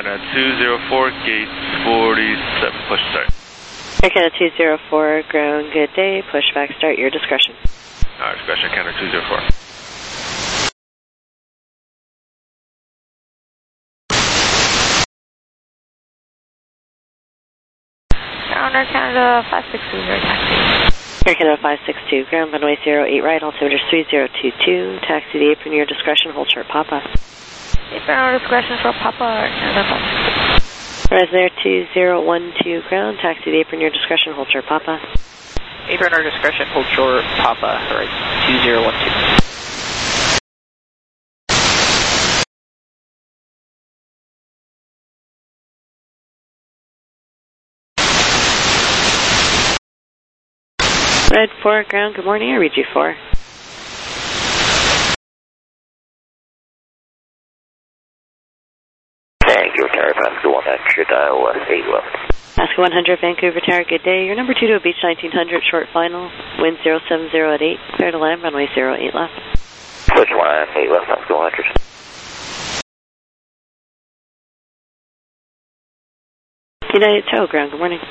Canada 204, gate 47, push start. Air Canada 204, ground, good day, push back start, your discretion. Discretion, Canada 204. Air Canada 562, taxi. Air Canada 562, ground runway 08 right, altimeter 3022, taxi the apron, your discretion, hold short Papa. Apron discretion for Papa, Air Canada 562. Rise there 2012, ground, taxi the apron, your discretion, hold short Papa. Apron or discretion, hold short Papa, right, 2012. Red 4, ground, good morning, I read you 4. Thank you, Tower Pasco 100, West 8 left. Pasco 100, Vancouver Tower, good day. Your number 2 to Beach 1900, short final, wind 070 at 8, clear to land, runway 08 left. Switch line 8 left, Pasco 100. United Tow, ground, good morning.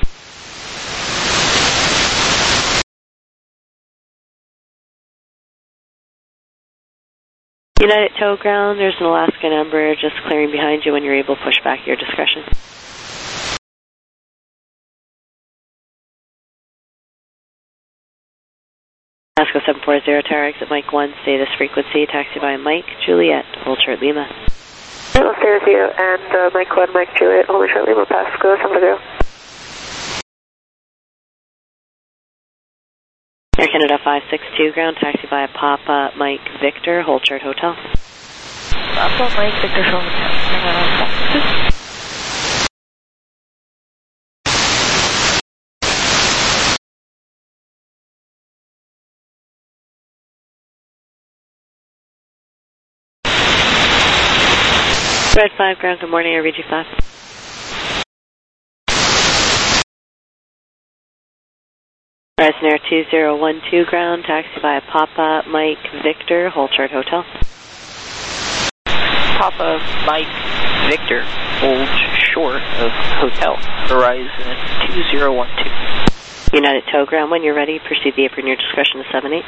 United Tow, ground, there's an Alaska number just clearing behind you. When you're able, push back, your discretion. Pasco 740, tower exit Mike 1, stay this frequency, taxi by Mike, Juliet, hold short Lima. 0, and Mike 1, Mike Juliet, hold short Lima, Pasco 740. Air Canada 562, ground, taxi by Papa Mike Victor, hold short hotel. Papa Mike Victor, hold short. Red 5, ground, good morning, I read you 5. Horizon Air 2012, ground, taxi by Papa Mike Victor, hold short hotel. Papa Mike Victor, hold short of hotel, Horizon 2012. United Tow, ground, when you're ready, proceed the apron, your discretion to 78.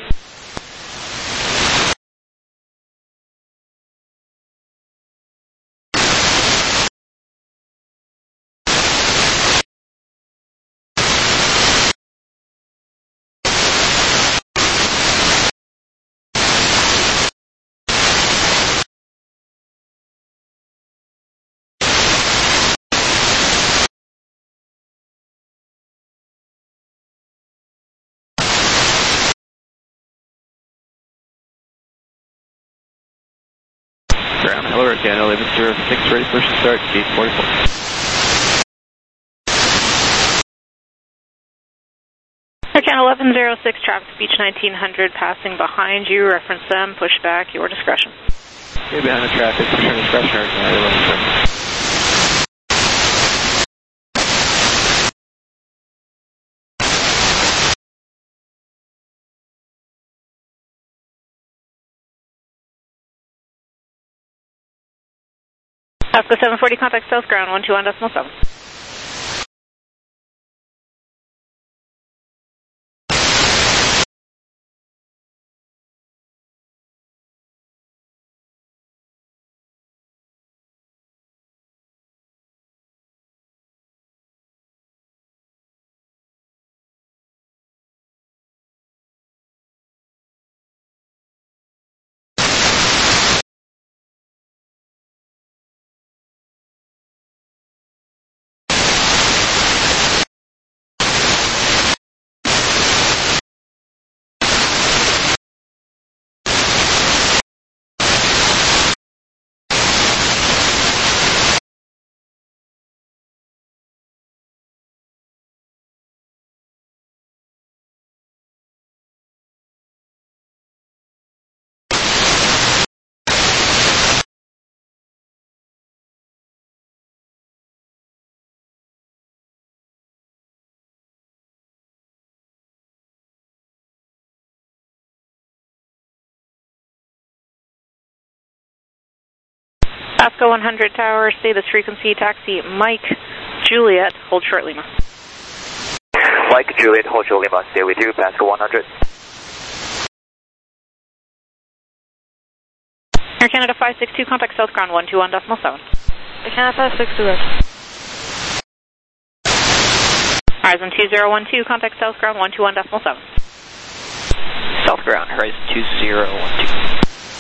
Ground, hello, Air Canada 1106, ready, push start, gate 44. Air Canada 1106, traffic Beach 1900, passing behind you, reference them, push back, your discretion. Okay, behind the traffic, return discretion, Air Canada 1106. Pasco 740, contact south ground 121.7. Pasco 100 Tower, stay this frequency, taxi Mike Juliet, hold short Lima. Mike Juliet, hold short Lima, stay with you, Pasco 100. Air Canada 562, contact South Ground 121.7. Air Canada 562, Horizon 2012, contact South Ground 121.7. South Ground, Horizon 2012.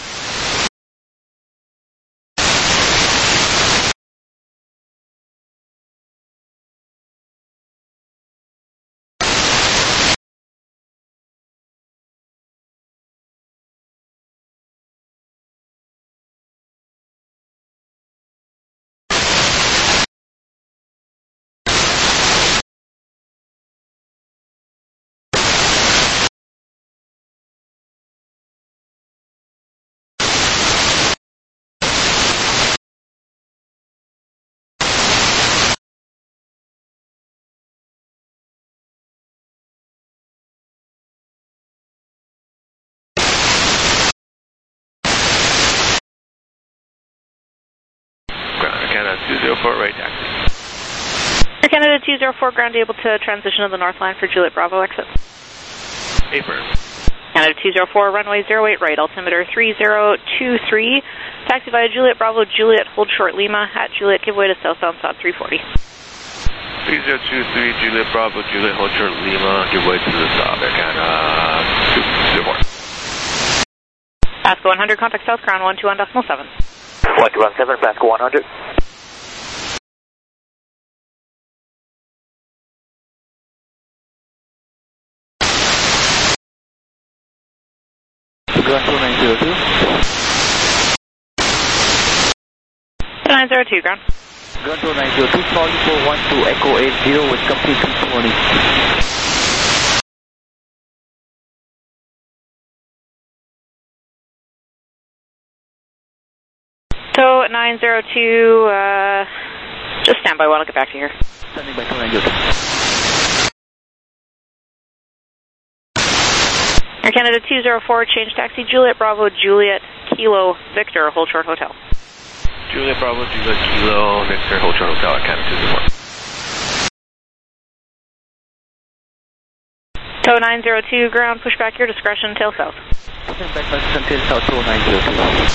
Canada 204, right taxi. Air Canada 204, ground able to transition to the north line for Juliet Bravo exit. Paper. Canada 204, runway 08 right, altimeter 3023. Taxi via Juliet Bravo, Juliet, hold short Lima, at Juliet, give way to southbound SOT 340. 3023, Juliet Bravo, Juliet, hold short Lima, give way to the south, Air Canada 204. Pasco 100, contact South Ground 121.7. 117, Pasco 100. Ground 2902. 902, ground. Ground 2902, calling for 12 Echo 80 with complete conformity. So 902, just stand by while I get back to you here. Standing by 2902. Air Canada 204, change taxi, Juliet Bravo, Juliet, Kilo, Victor, hold short hotel. Juliet Bravo, Juliet Kilo, Victor, hold short hotel, Air Canada 204. Tow 902, ground, push back your discretion, tail south. Pushing back until south, tow 902.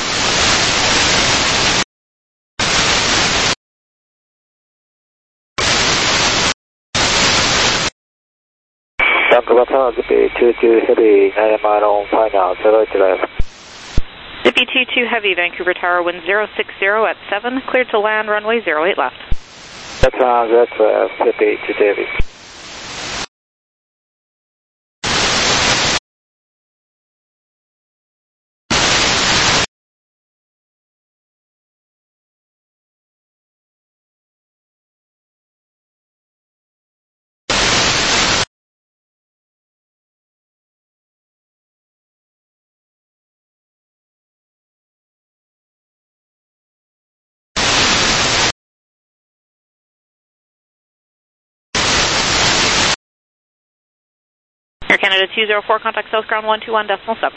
Zippy 22 Heavy, 90 mile on final, 0 to left. Zippy 22 Heavy, Vancouver Tower, wind 060 at 7, cleared to land, runway 08 left. That's Zippy 2 Heavy. Air Canada 204, contact South Ground 121.7.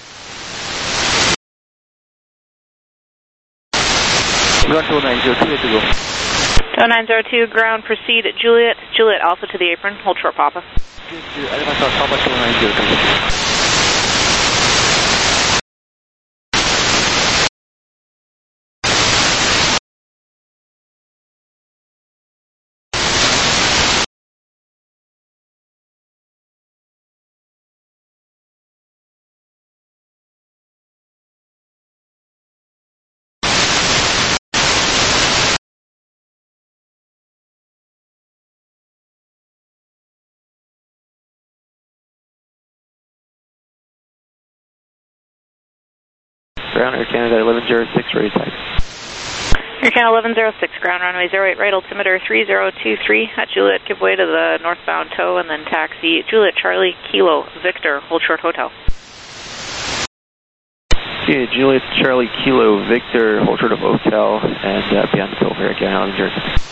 Ground 2902, way to go. Tow 902, ground, proceed at Juliet, Juliet Alpha to the apron, hold short Papa. Alpha, Papa 2902. Ground Air Canada 1106, ready taxi. Air Canada 1106, ground runway 08 right, altimeter 3023 at Juliet, give way to the northbound tow, and then taxi Juliet Charlie Kilo Victor, hold short hotel. Yeah, Juliet Charlie Kilo Victor, hold short of hotel, and beyond the tow here again, 1106.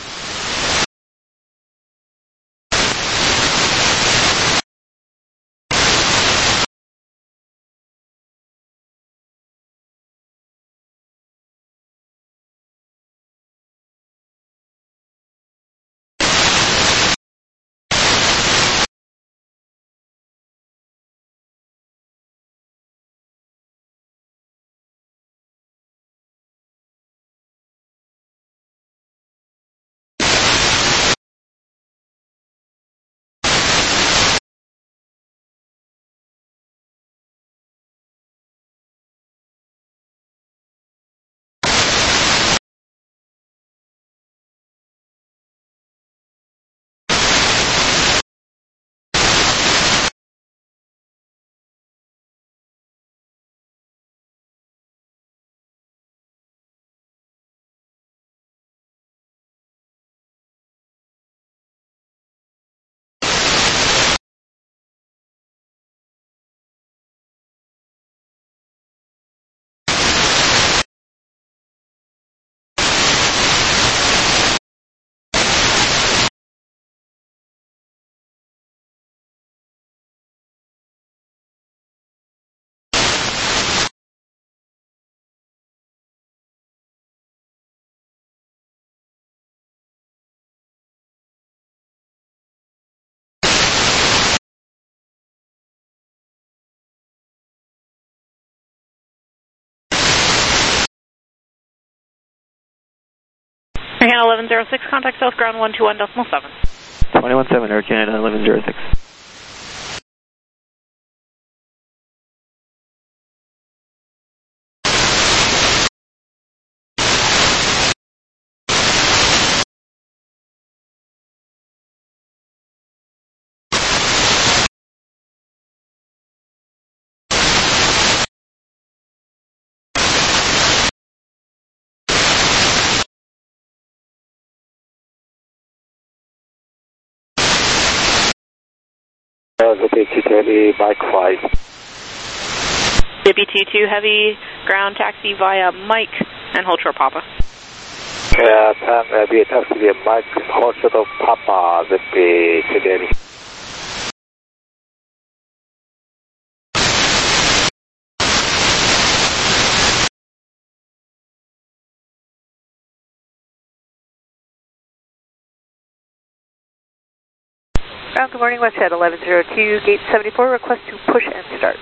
1106, contact South Ground 121.7. 21-7, Air Canada 1106. Heavy, Mike 5. Zippy 22 Heavy, ground taxi via Mike and hold short Papa. Yeah, and the taxi via Mike, hold short of Papa, Zippy 22 Heavy. Ground, good morning, West Head 1102, gate 74, request to push and start.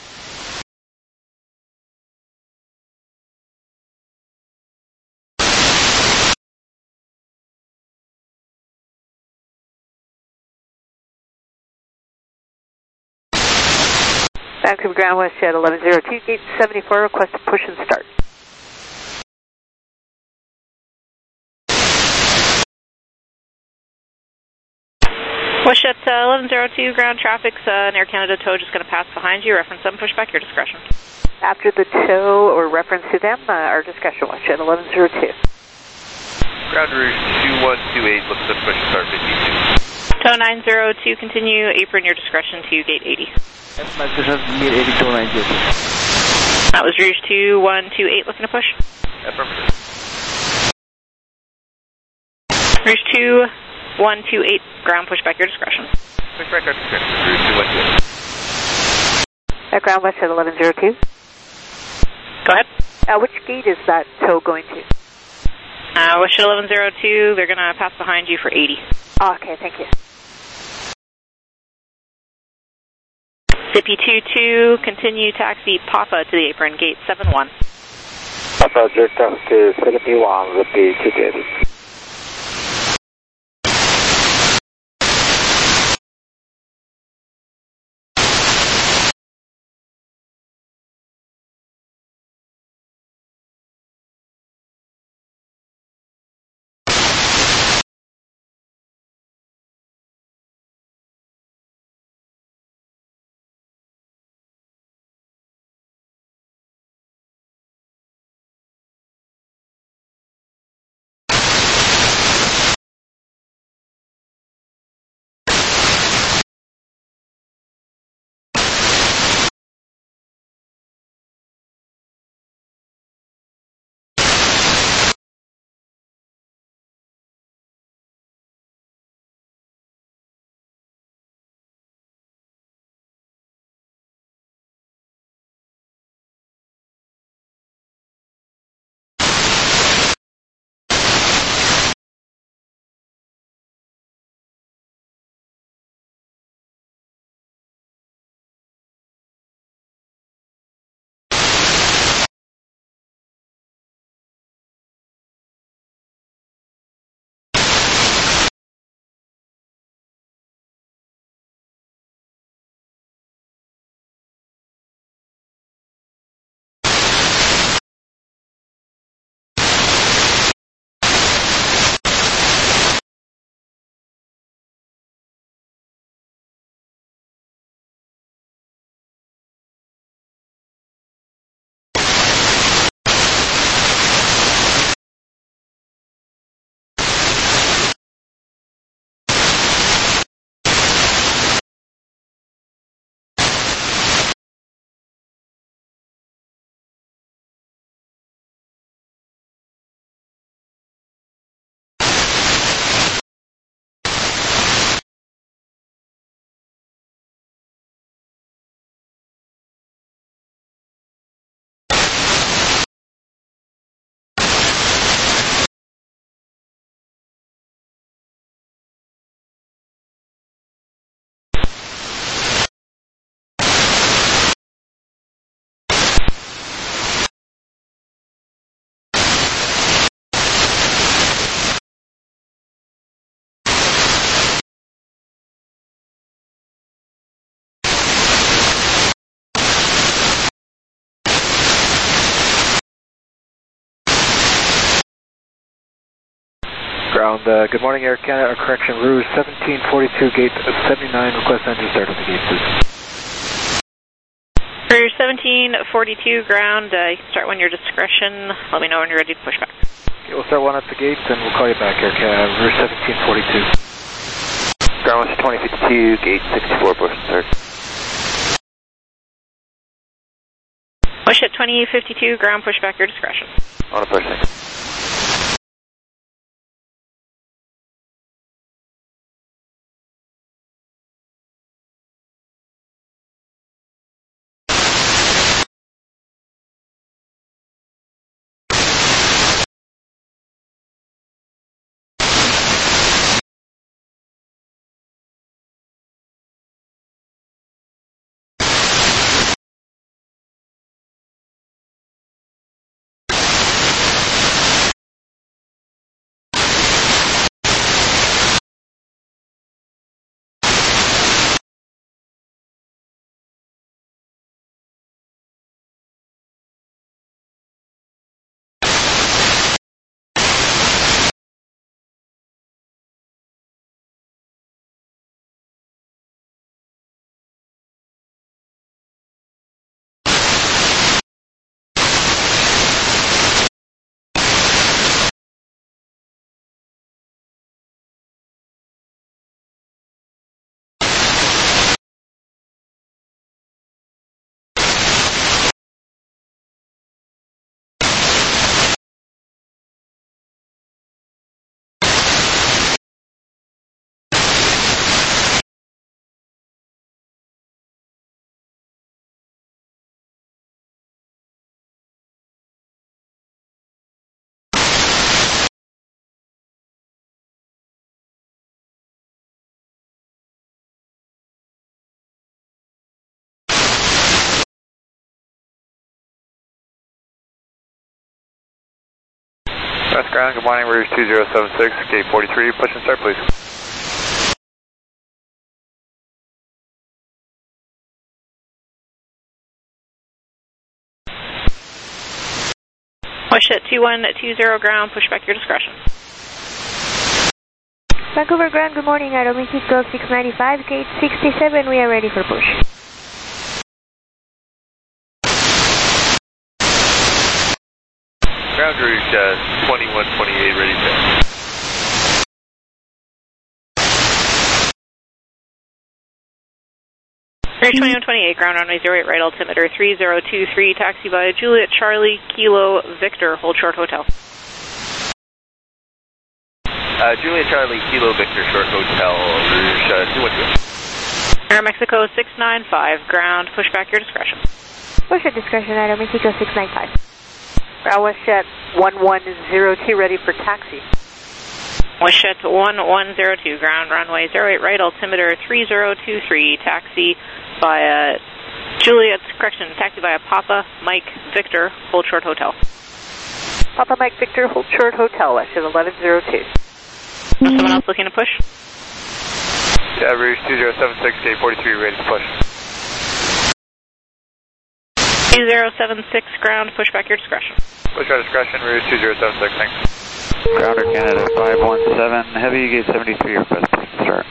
Vancouver Ground, West Head 1102, gate 74, request to push and start. Westjet 1102, ground traffic's an Air Canada tow just going to pass behind you. Reference 7, pushback, your discretion. After the tow or reference to them, our discussion, Westjet 1102. Ground route 2128, looks to push and start 52. Tow 902, continue, apron your discretion to gate 80. That's my discretion, gate 80, 290. That was Rouge 2128, looking to push. Affirmative. Rouge 2128, ground pushback, your discretion. Pushback, our discretion, route 2128. At Ground, West Head 1102. Go ahead. Which gate is that tow going to? Westjet 1102, they're going to pass behind you for 80. Oh, okay, thank you. Zippy 22, continue taxi Papa to the apron, gate 71. Papa, jet taxi 71, Zippy 22. Ground. Good morning, Air Canada. Correction, Rouge 1742, gate 79. Request engine start at the gate, please. Rouge 1742, ground. You can start when your discretion. Let me know when you're ready to push back. Okay, we'll start one at the gate, and we'll call you back, Air Canada. Rouge 1742. Ground 2052, gate 64, push and start. Push at 2052, ground, push back your discretion. On a push, thanks. West Ground, good morning, Rouge 2076, gate 43, push and start, please. Push at 2120, ground, push back your discretion. Vancouver Ground, good morning, Aeromexico 695, gate 67, we are ready for push. Ground Rouge 2128, ready to Rouge 2128, ground runway 08, right altimeter 3023, taxi by Juliet Charlie Kilo Victor, hold short hotel. Juliet Charlie Kilo Victor, short hotel, Rouge 212. Aeromexico 695, ground, push back your discretion. Push at discretion, Aeromexico 695. Ground WestJet 1102, ready for taxi. WestJet 1102, ground runway 08, right altimeter 3023, taxi via Juliet, correction, taxi via Papa Mike Victor, hold short hotel. Papa Mike Victor, hold short hotel, WestJet 1102. Someone else looking to push? Yeah, Rouge 2076, gate 43, ready to push. 2076, ground, push back your discretion. Push our discretion, Rouge 2076, thanks. Grounder Canada 517, heavy, gate 73, request push to start.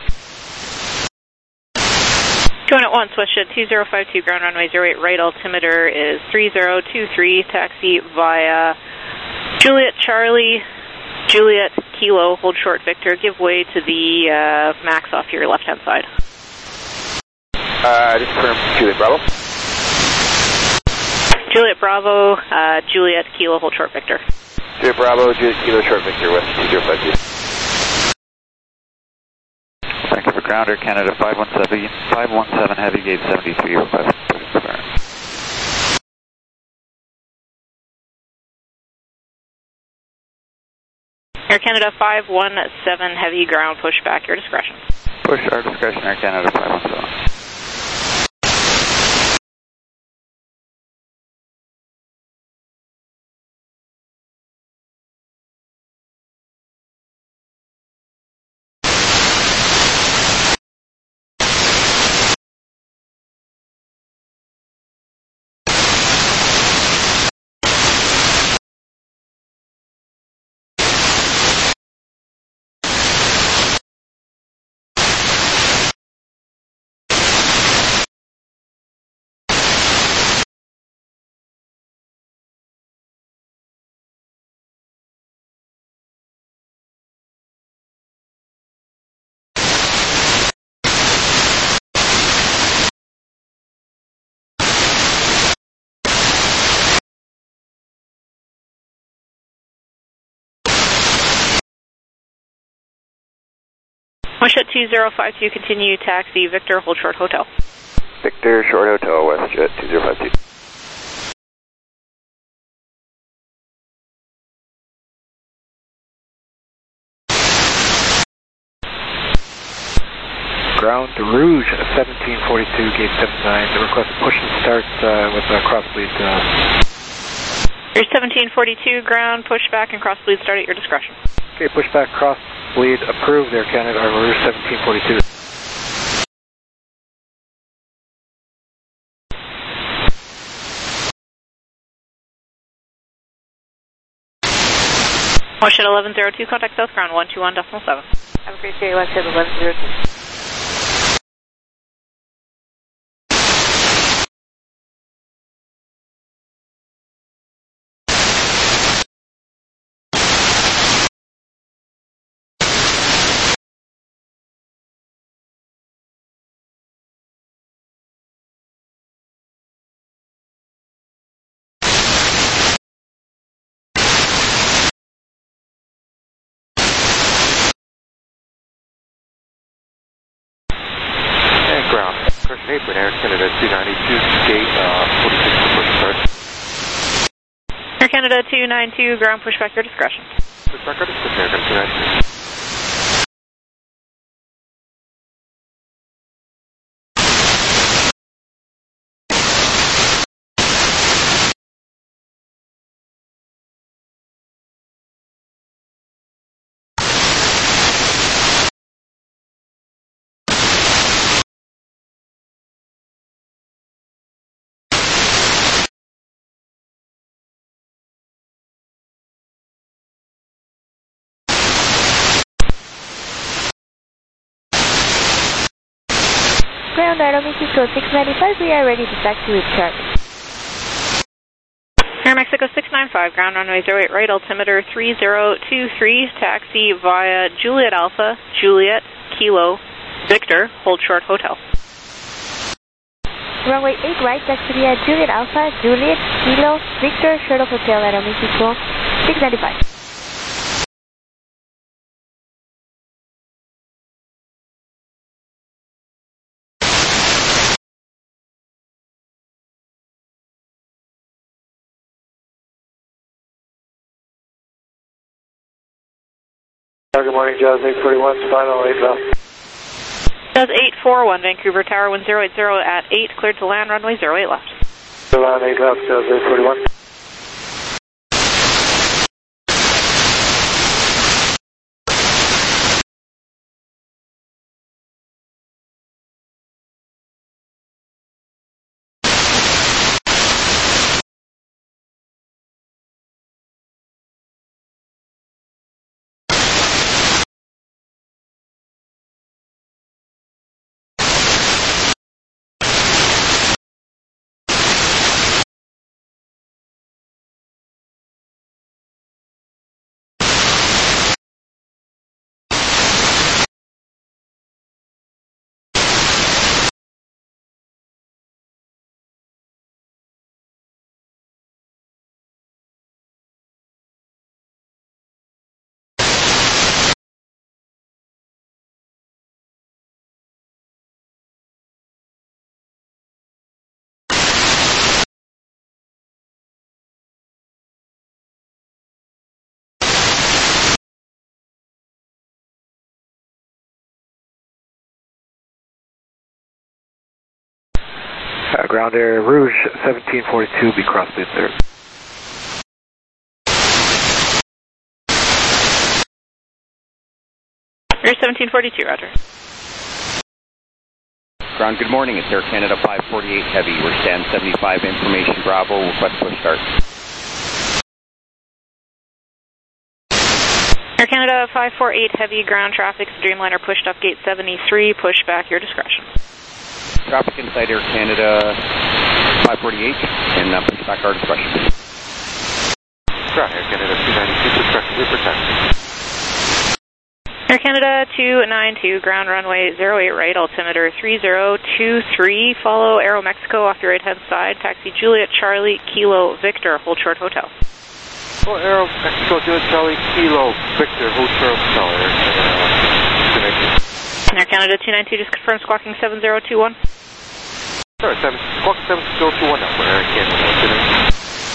Going at once, WestJet 2052, ground runway 08, right altimeter is 3023, taxi via Juliet Charlie, Juliet Kilo, hold short Victor, give way to the max off your left-hand side. Just confirm Juliet Bravo. Juliet Bravo, Juliet Kilo, hold short Victor. Juliet Bravo, Juliet Kilo, short Victor, West 2052. Thank you for Grounder Canada 517, heavy, gate 73, request push to start. Air Canada 517, heavy, ground, push back your discretion. Push our discretion, Air Canada 517. WestJet 2052, continue taxi Victor, hold short hotel. Victor, short hotel, WestJet 2052. Ground to Rouge, 1742, gate 79. The request push and start with crossbleed. Here's 1742, ground, push back and crossbleed start at your discretion. Okay, push back, crossbleed approved, Air Canada, Rouge 1742. WestJet 1102, contact South Ground 121.7. Have a great day, WestJet 1102. Correction 8, Air Canada 292, gate 46 to push start. Air Canada 292, ground pushback your discretion. Pushback your discretion, Air Canada 292. Ground Aeromexico 695, we are ready to taxi with Charlie. Air Mexico 695, ground runway 08 right, altimeter 3023, taxi via Juliet Alpha, Juliet, Kilo, Victor, hold short hotel. Runway 8 right, taxi via Juliet Alpha, Juliet, Kilo, Victor, short of hotel Aeromexico 695. Good morning, Jazz 841, final 8 left. Jazz 841, Vancouver Tower 1080 at 8, cleared to land, runway 08 left. Land 8 left, Jazz 841. Ground Air Rouge 1742, be crossbleed there. Air 1742, roger. Ground, good morning. It's Air Canada 548 Heavy. We're stand 75 information Bravo, request push start. Air Canada 548 Heavy, ground traffic, Dreamliner pushed up gate 73, push back your discretion. Traffic inside Air Canada 548 and push back our discretion. Ground Air Canada 292, discretion, protect. Air Canada 292, ground runway 08 right, altimeter 3023, follow Aero Mexico off your right hand side, taxi Juliet Charlie Kilo Victor, hold short hotel. Oh, Aero Mexico, Juliet Charlie Kilo Victor, hold short hotel. Air Canada 292. Canada 292, just confirm squawking 7021. Sorry, squawk 7021 now, Air Canada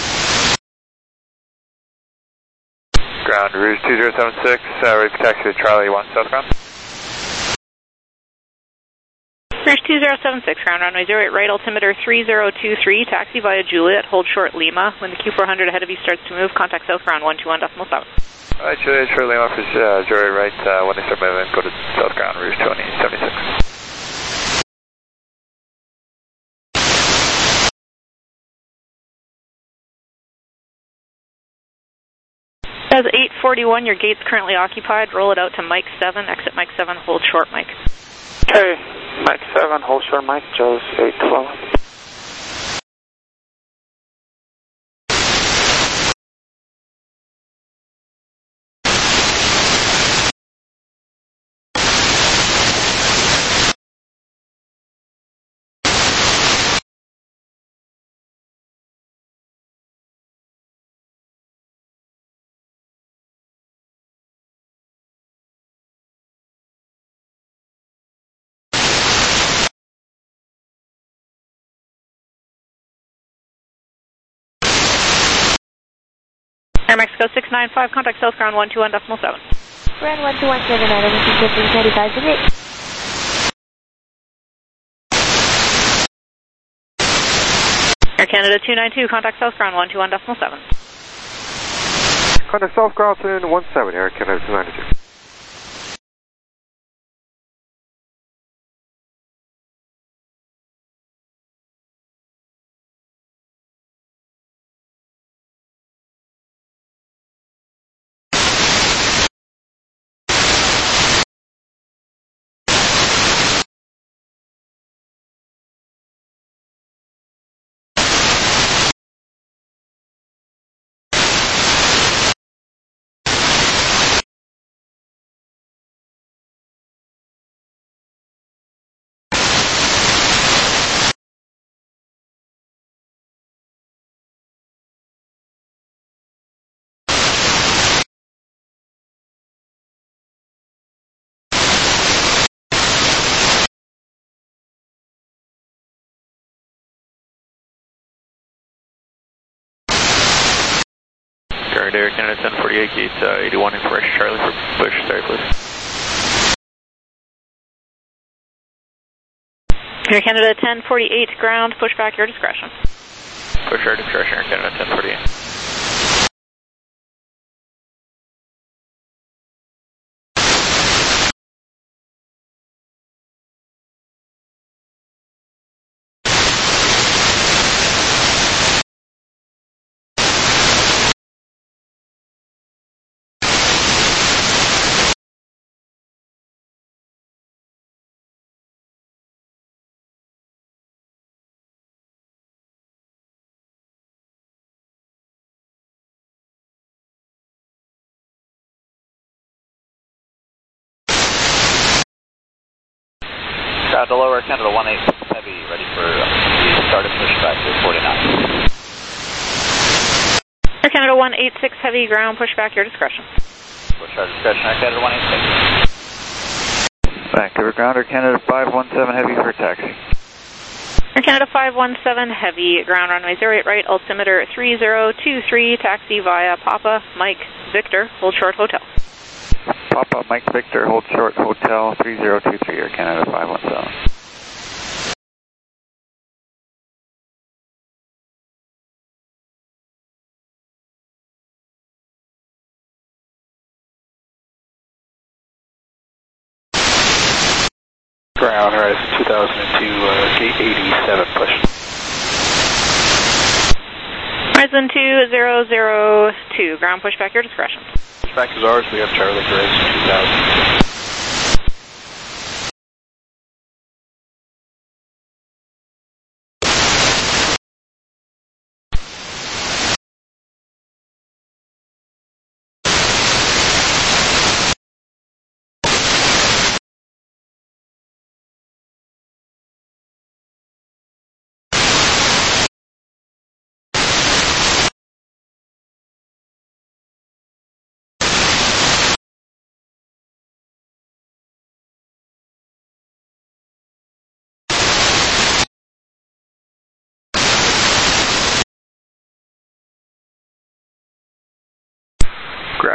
292. Ground, Rouge 2076, ready for taxi to Charlie 1 southbound. Rouge 2076, ground runway 08, right altimeter 3023, taxi via Juliet, hold short Lima. When the Q400 ahead of you starts to move, contact south ground 121.7. Alright, Juliet, Charlie Lima for Joy right, when they start moving, go to south ground, Rouge 2076. As 841, your gate's currently occupied. Roll it out to Mike 7, exit Mike 7, hold short Mike. Okay, Mike 7, hold short Mike, Joe's 812. Air Mexico 695, contact south ground 121.7. Ground 1217, Adam, this is 1535, Juliet. Air Canada 292, contact south ground 121.7. Contact south ground 217, Air Canada 292. Current Air Canada 1048, gate 81 in fresh Charlie for push, start please. Air Canada 1048, ground, push back, your discretion. Push our discretion, Air Canada 1048. The lower Canada 186 heavy, ready for the start of pushback to 49. Air Canada 186 heavy, ground, pushback, your discretion. Push our discretion, Air Canada 186. Vancouver ground, Air Canada 517 heavy for taxi. Air Canada 517 heavy, ground runway 08 right, altimeter 3023, taxi via Papa Mike Victor, hold short hotel. Papa Mike Victor, hold short hotel 3023, Air Canada 517. Ground, Horizon 2002, gate 87, push. Horizon 2002, ground, pushback, your discretion. Pushback is ours, we have Charlie Horizon 2002.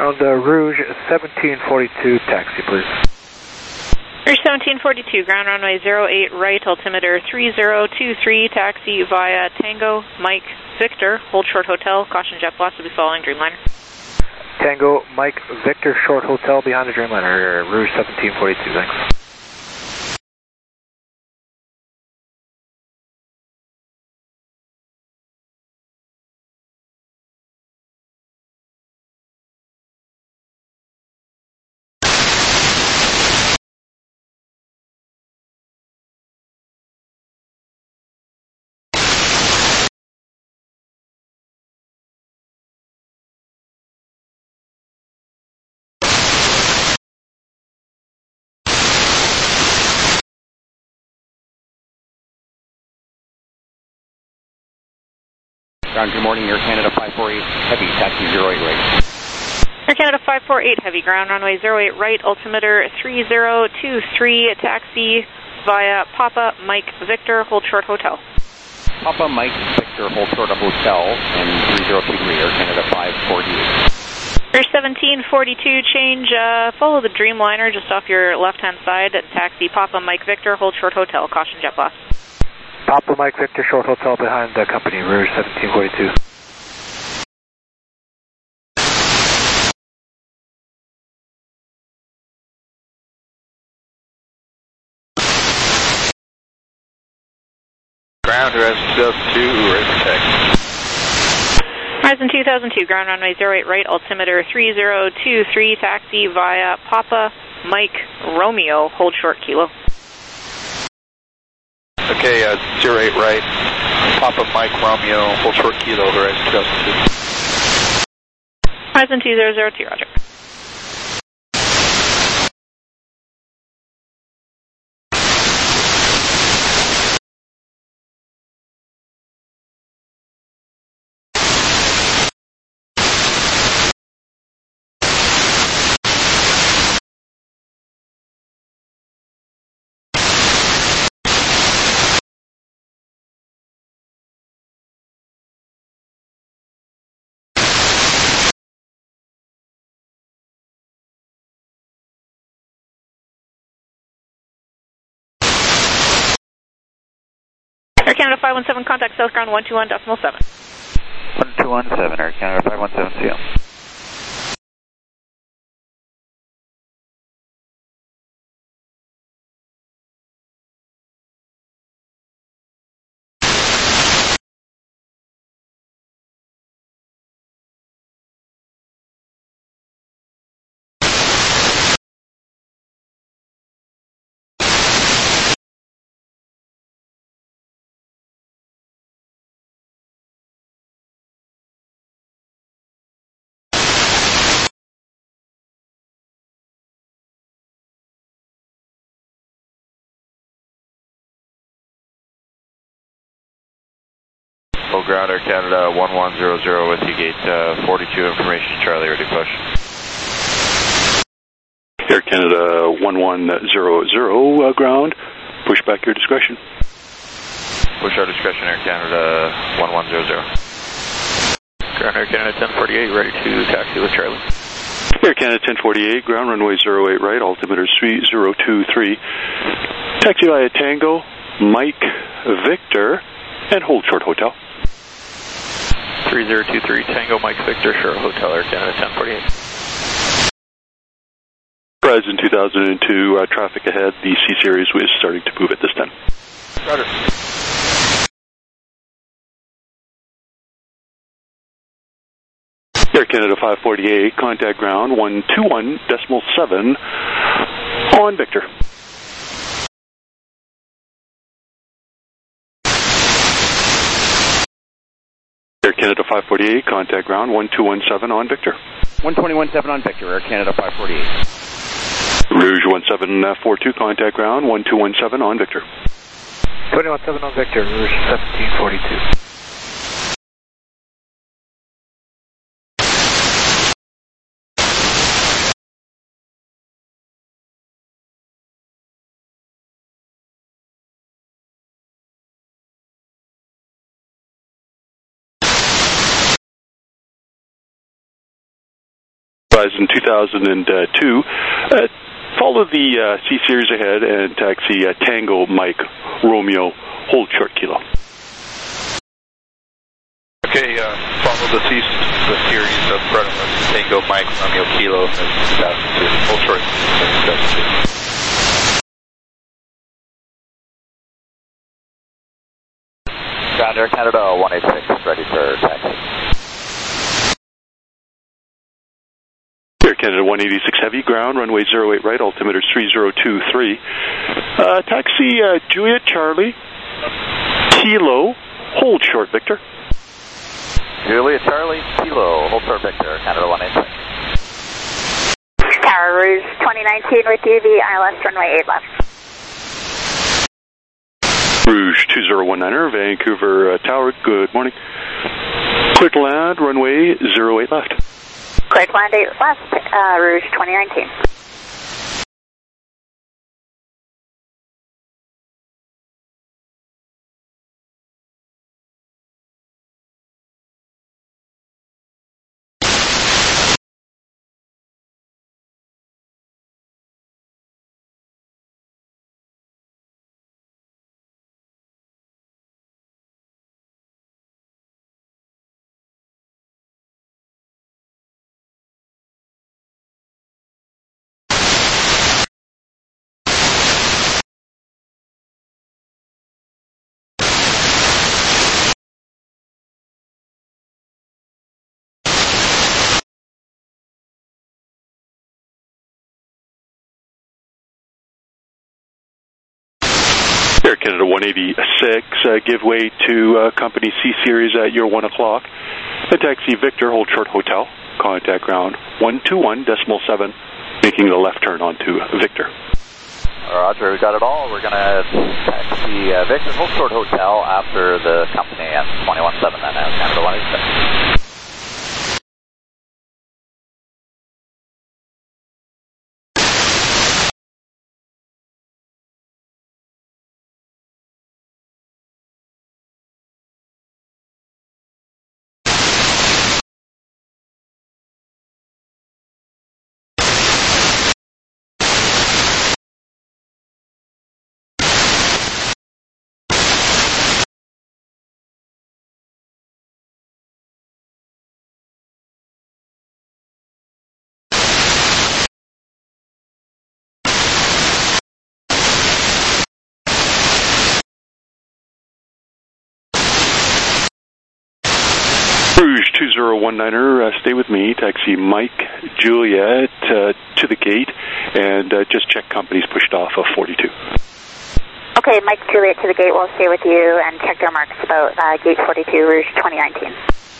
Ground Rouge 1742, taxi please. Rouge 1742, ground runway 08 right, altimeter 3023, taxi via Tango Mike Victor, hold short hotel, caution jet blast will be following Dreamliner. Tango Mike Victor, short hotel behind the Dreamliner, Rouge 1742, thanks. Ground, good morning, Air Canada 548 Heavy, taxi 08 right. Air Canada 548 Heavy, ground runway 08 right, altimeter 3023, taxi via Papa Mike Victor, hold short hotel. Papa Mike Victor, hold short hotel, and 3023, Air Canada 548. Air 1742, change, follow the Dreamliner just off your left-hand side, taxi Papa Mike Victor, hold short hotel, caution jet blast. Papa Mike Victor, short hotel behind the company, Rouge 1742. Ground, Horizon 2002, ready for taxi. Horizon 2002, ground runway 08 right, altimeter 3023, taxi via Papa Mike Romeo, hold short kilo. Okay, 08 right, Papa Mike Romeo, hold short kilo, Horizon 2002. Horizon 2002, roger. Air Canada 517, contact South Ground 121.7. 1217, Air Canada 517, CL. Full ground, Air Canada 1100 with you, gate 42, information, Charlie, ready push. Air Canada 1100, ground, push back your discretion. Push our discretion, Air Canada 1100. Ground, Air Canada 1048, ready to taxi with Charlie. Air Canada 1048, ground runway 08 right, altimeter 3023. Taxi via Tango, Mike Victor, and hold short hotel. 3023, Tango Mike Victor, short hotel, Air Canada 1048. Horizon 2002, traffic ahead, the C-Series is starting to move at this time. Roger. Air Canada 548, contact ground 121.7 on Victor. Air Canada 548, contact ground 1217 on Victor. 121.7 on Victor, Air Canada 548. Rouge 1742, contact ground 1217 on Victor. 217 on Victor, Rouge 1742. Rise in 2002. Follow the C-Series ahead and taxi Tango Mike Romeo, hold short kilo. Okay, follow the series of front of us, Tango Mike Romeo Kilo, and hold short. Ground Air Canada 186, ready for taxi. Air Canada 186 Heavy, ground, runway 08 right, altimeter 3023. Taxi Juliet Charlie, Kilo, hold short Victor. Juliet Charlie, Kilo, hold short Victor, Canada 186. Tower Rouge 2019 with you, the ILS runway 8 left. Rouge 2019er, Vancouver Tower, good morning. Clear to land, runway 08 left. Clear to land 8 left, Rouge 2019. Air Canada 186, give way to company C-Series at your 1 o'clock. And taxi Victor, hold short hotel, contact ground 121.7, making the left turn onto Victor. Roger, we got it all. We're going to taxi Victor, hold short hotel after the company and 21.7 then, Canada 186. Rouge 2019er, stay with me, taxi Mike Juliet to the gate, and just check companies pushed off of 42. Okay, Mike Juliet to the gate, we'll stay with you and check their marks about gate 42, Rouge 2019.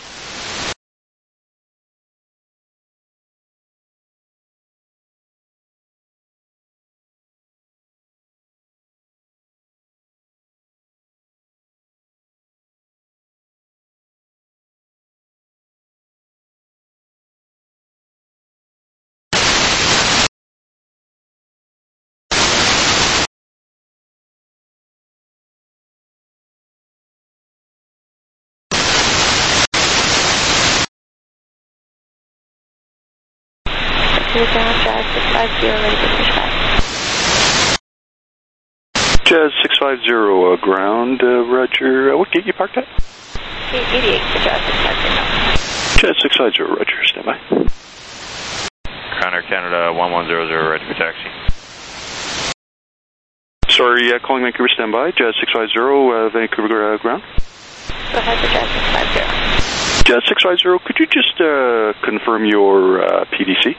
Jazz 650 ground, Roger. What gate you parked at? Gate 88 for Jazz 650. Jazz 650, Roger, stand by. Ground Air Canada 1100, ready for taxi. Sorry, calling Vancouver, stand by. Jazz 650, Vancouver ground. Go ahead for Jazz 650. Jazz 650, could you just confirm your PDC?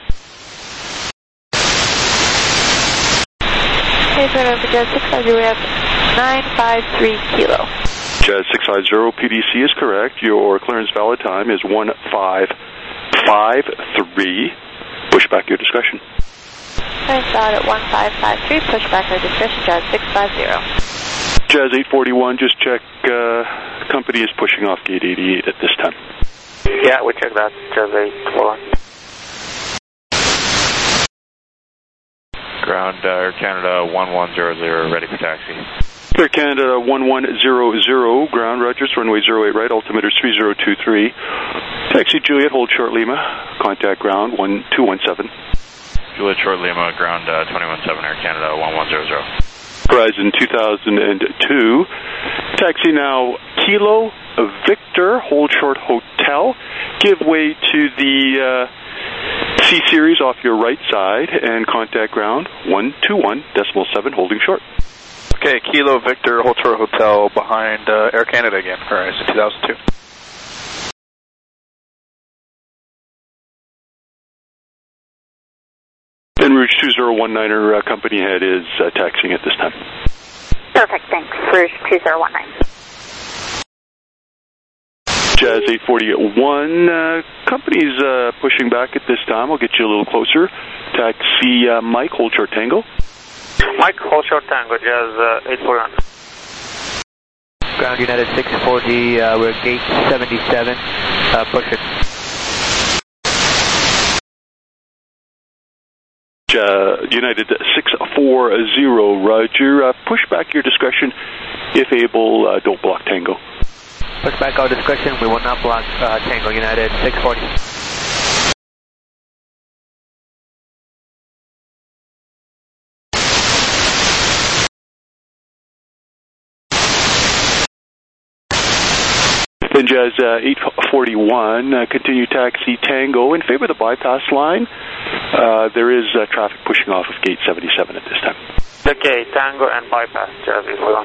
Okay, so for Jazz 650, we have 953 kilo. Jazz 650, PDC is correct. Your clearance valid time is 1553. Push back your discretion. Clearance valid at 1553, push back your discretion, Jazz 650. Jazz 841, just check company is pushing off gate 88 at this time. Yeah, we check that. Jazz 841. Ground Air Canada 1100, ready for taxi. Air Canada 1100, ground, Rogers, runway 08 right, altimeter 3023. Taxi Juliet, hold short Lima, contact ground 1217. Juliet Short Lima, ground 217 Air Canada 1100. Horizon 2002. Taxi now Kilo Victor, hold short hotel. Give way to the C series off your right side and contact ground 121.7, holding short. Okay, Kilo Victor, hold short hotel behind Air Canada again, Horizon 2002. And Rouge 2019er company head is taxiing at this time. Perfect, thanks. Rouge 2019. Jazz 841, company's pushing back at this time. I'll get you a little closer. Taxi Mike, hold short Tango. Mike, hold short Tango, Jazz 841. Ground United 640, we're gate 77, push it. United 640, roger. Push back your discretion. If able, don't block Tango. Push back our discretion, we will not block Tango United 640. Then Jazz 841, continue taxi Tango in favor of the bypass line. There is traffic pushing off of gate 77 at this time. Okay, Tango and bypass, Jazz 841.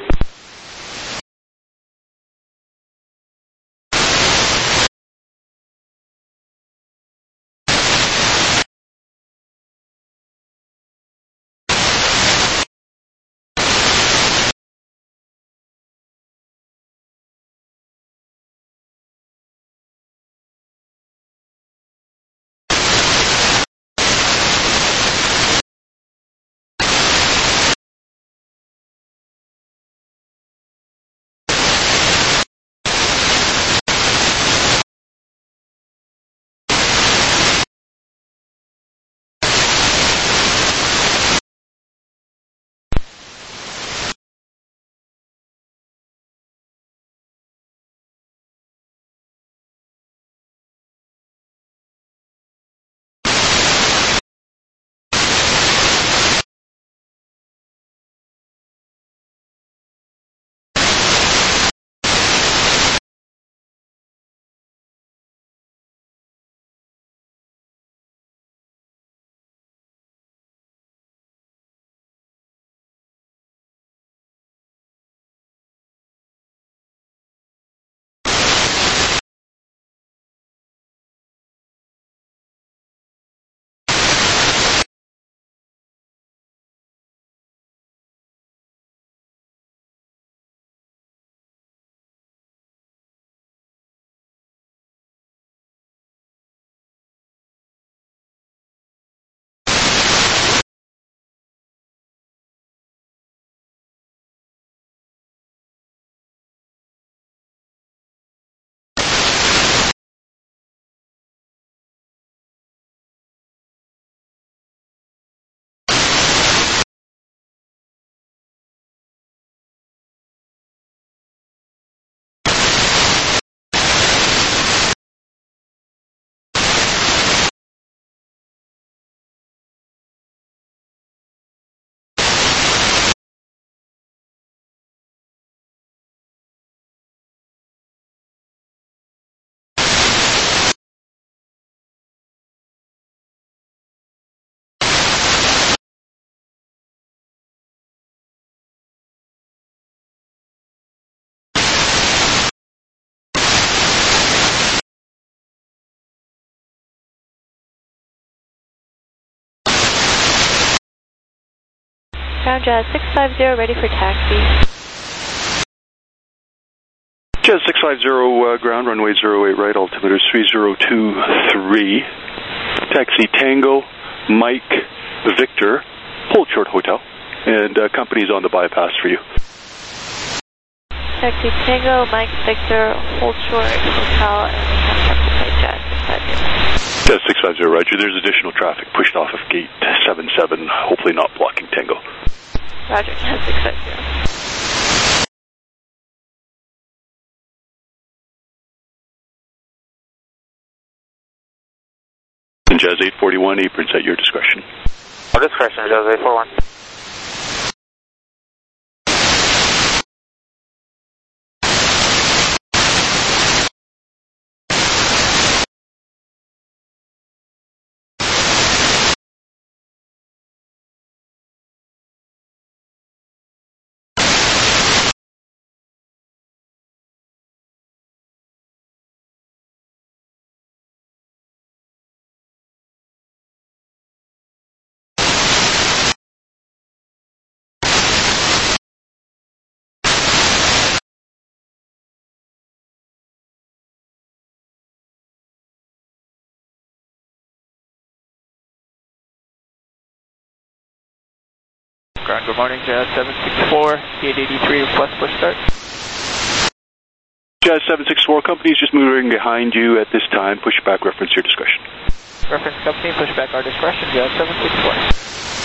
Ground Jazz 650, ready for taxi. Jazz 650, ground runway 08 right, altimeter 3023. Taxi Tango, Mike, Victor, hold short hotel, and company's on the bypass for you. Taxi Tango, Mike, Victor, hold short hotel, and we have traffic by Jazz 650. Jazz 650, roger. There's additional traffic pushed off of gate 77, hopefully not blocking Tango. Roger, Jazz 650. Jazz 841, aprons at your discretion. Our discretion, Jazz 841. Ground, good morning, Jazz 764, gate 83, request push start. Jazz 764, company is just moving behind you at this time. Pushback reference your discretion. Reference company, pushback our discretion, Jazz 764.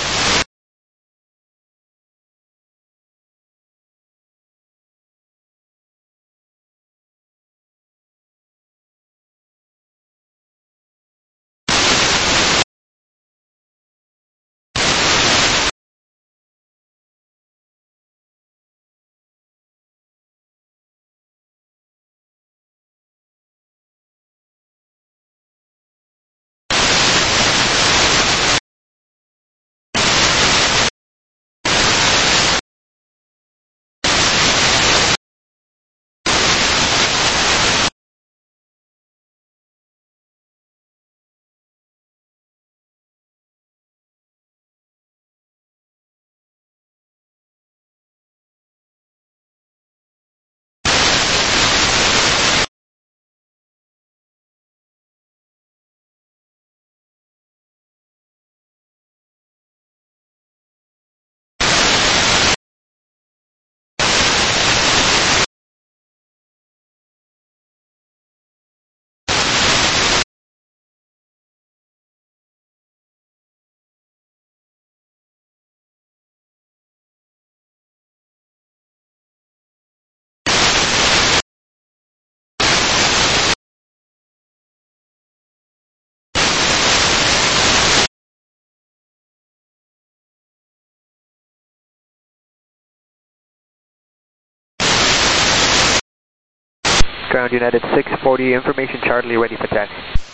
Ground United 640, information Charlie, ready for taxi.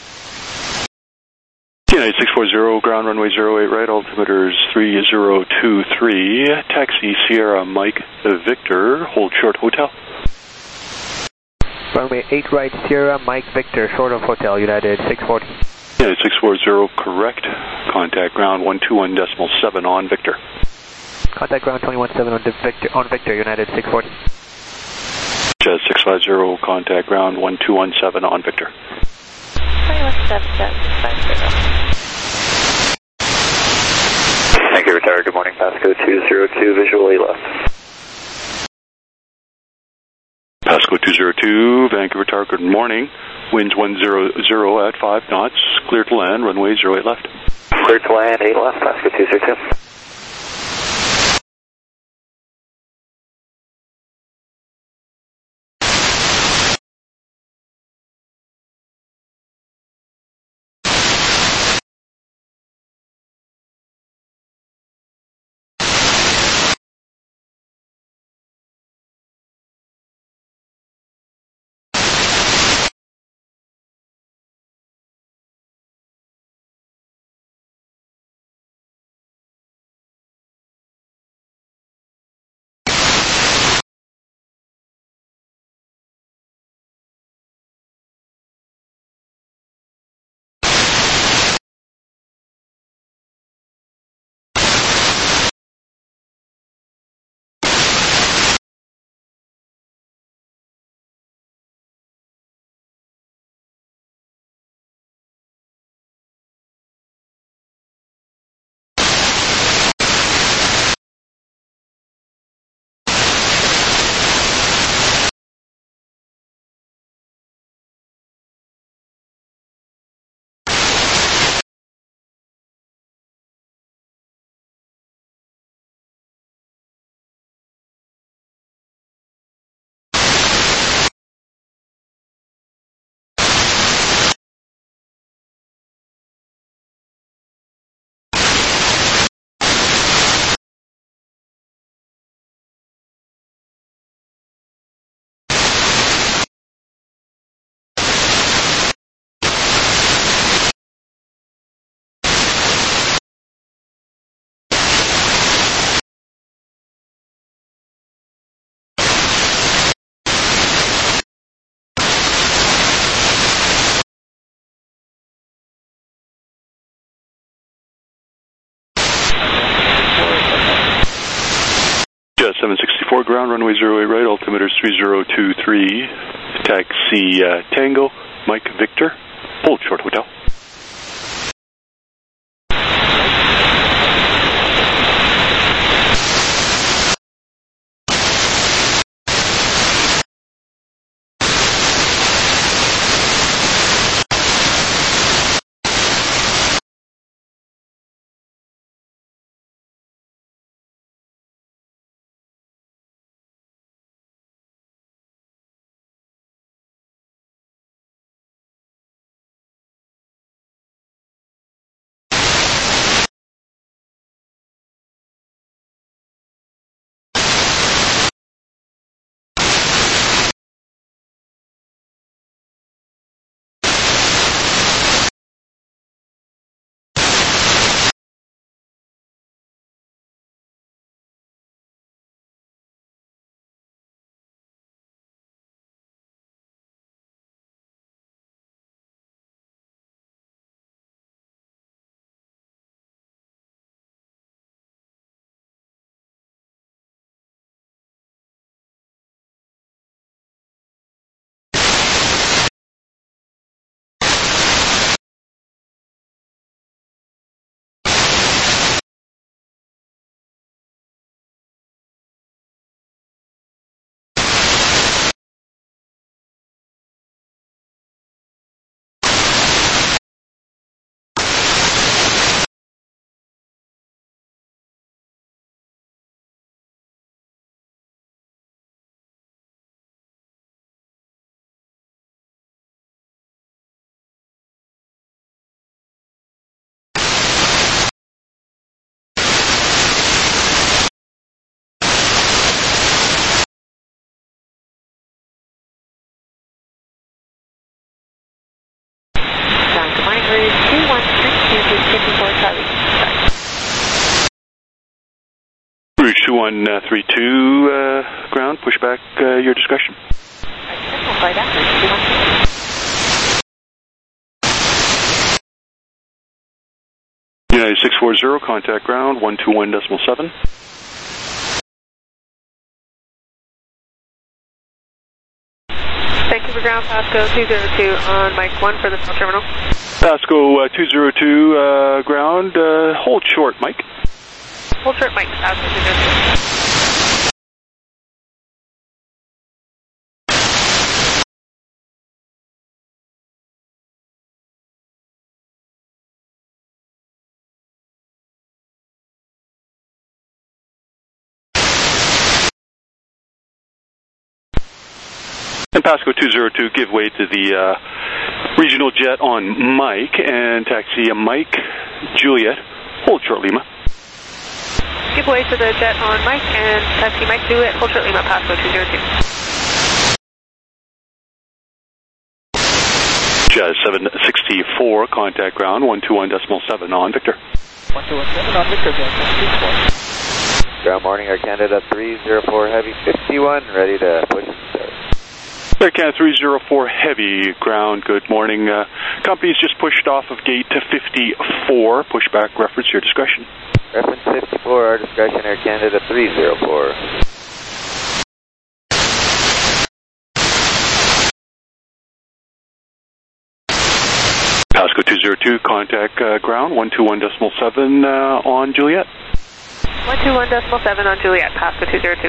United 640, ground runway 08 right, altimeter is 3023, taxi Sierra Mike Victor, hold short hotel. Runway 8 right, Sierra Mike Victor, short of hotel, United 640. United 640, correct. Contact ground 121.7 on Victor. Contact ground 217 on Victor, United 640. Jazz 650, contact ground 1217 on Victor. 217, Thank you, retired. Good morning, Pasco 202, visually left. Pasco 202, Vancouver Tower, good morning. Winds 100 at 5 knots, clear to land, runway 08 left. Clear to land, 8 left, Pasco 202. 764 ground, runway 08 right, altimeter 3023, taxi Tango, Mike Victor, hold short hotel. Rouge 2132, ground, push back your discretion. United 640, contact ground, 121.7. Thank you for ground, Pasco 202 on Mike 1 for the South Terminal. Pasco 202, ground, hold short, Mike. Hold short, Mike, Pasco 202. And Pasco 202, give way to the regional jet on Mike and taxi Mike Juliet, hold short Lima. Give way to the jet on Mike and taxi Mike Juliet, hold short Lima, Pasco 202. Jazz 764, contact ground, 121.7 on Victor. 121.7 on Victor, Jazz 764. Ground morning, Air Canada 304 Heavy 51, ready to push and start. Air Canada 304 Heavy, ground, good morning. Company's just pushed off of gate 54, pushback reference, your discretion. Reference 54, our discretion, Air Canada 304. Pasco 202, contact ground, 121.7 on Juliet. 121.7 on Juliet, Pasco 202.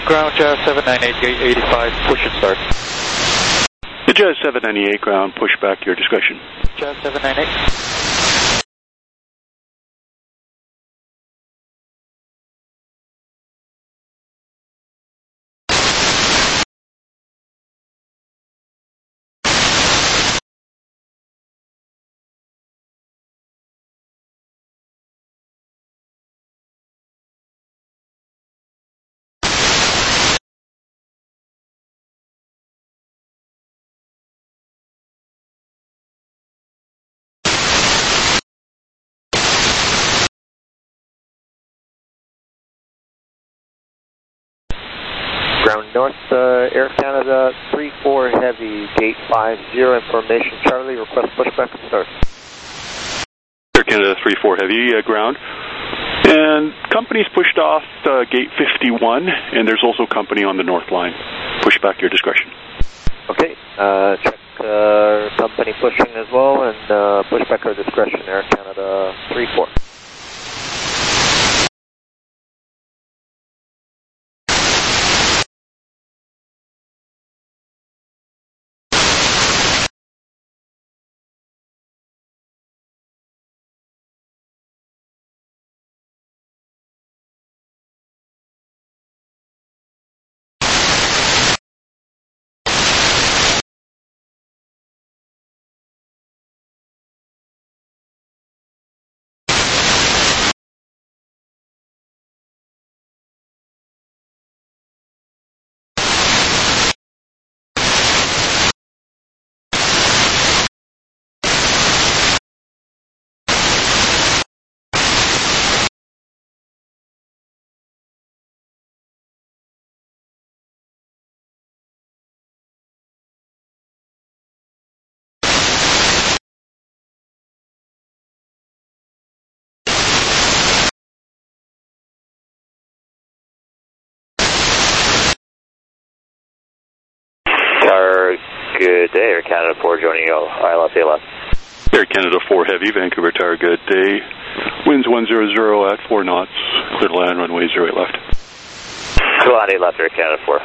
And ground Jazz 798, gate 85, push and start. Jazz 798 ground, push back, your discretion. Jazz 798. Ground North, Air Canada 34 Heavy, gate 50, information Charlie, request pushback and start. Air Canada 34 Heavy, ground. And company's pushed off gate 51, and there's also company on the north line. Push back, your discretion. Okay, check company pushing as well, and push back our discretion, Air Canada 34. Good day, Air Canada 4 joining you, ILS ALS. Air Canada 4 Heavy, Vancouver Tower, good day. Winds 100 at 4 knots, clear to land, runway 08 left. Clear land 8 left, Air Canada 4.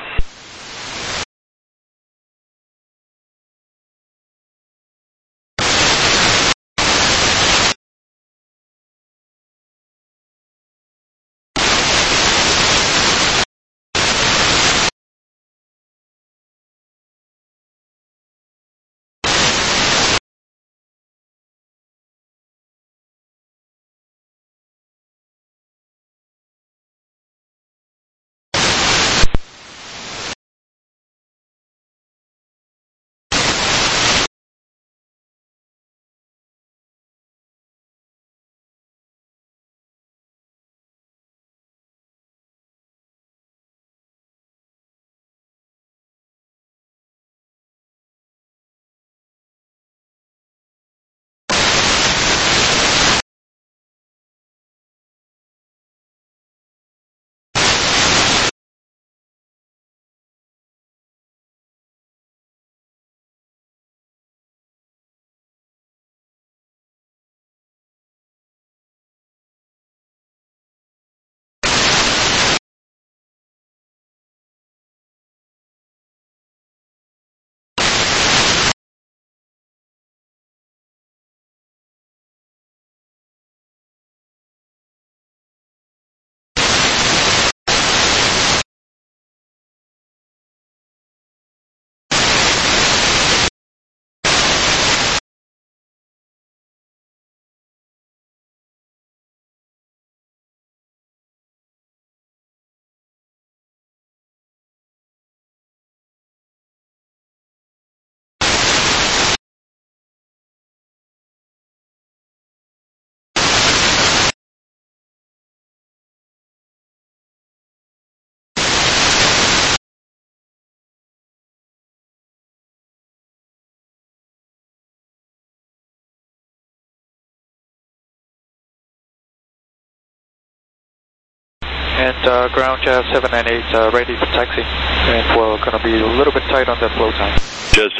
And ground Jazz 798 ready for taxi. And we're going to be a little bit tight on that flow time. Jazz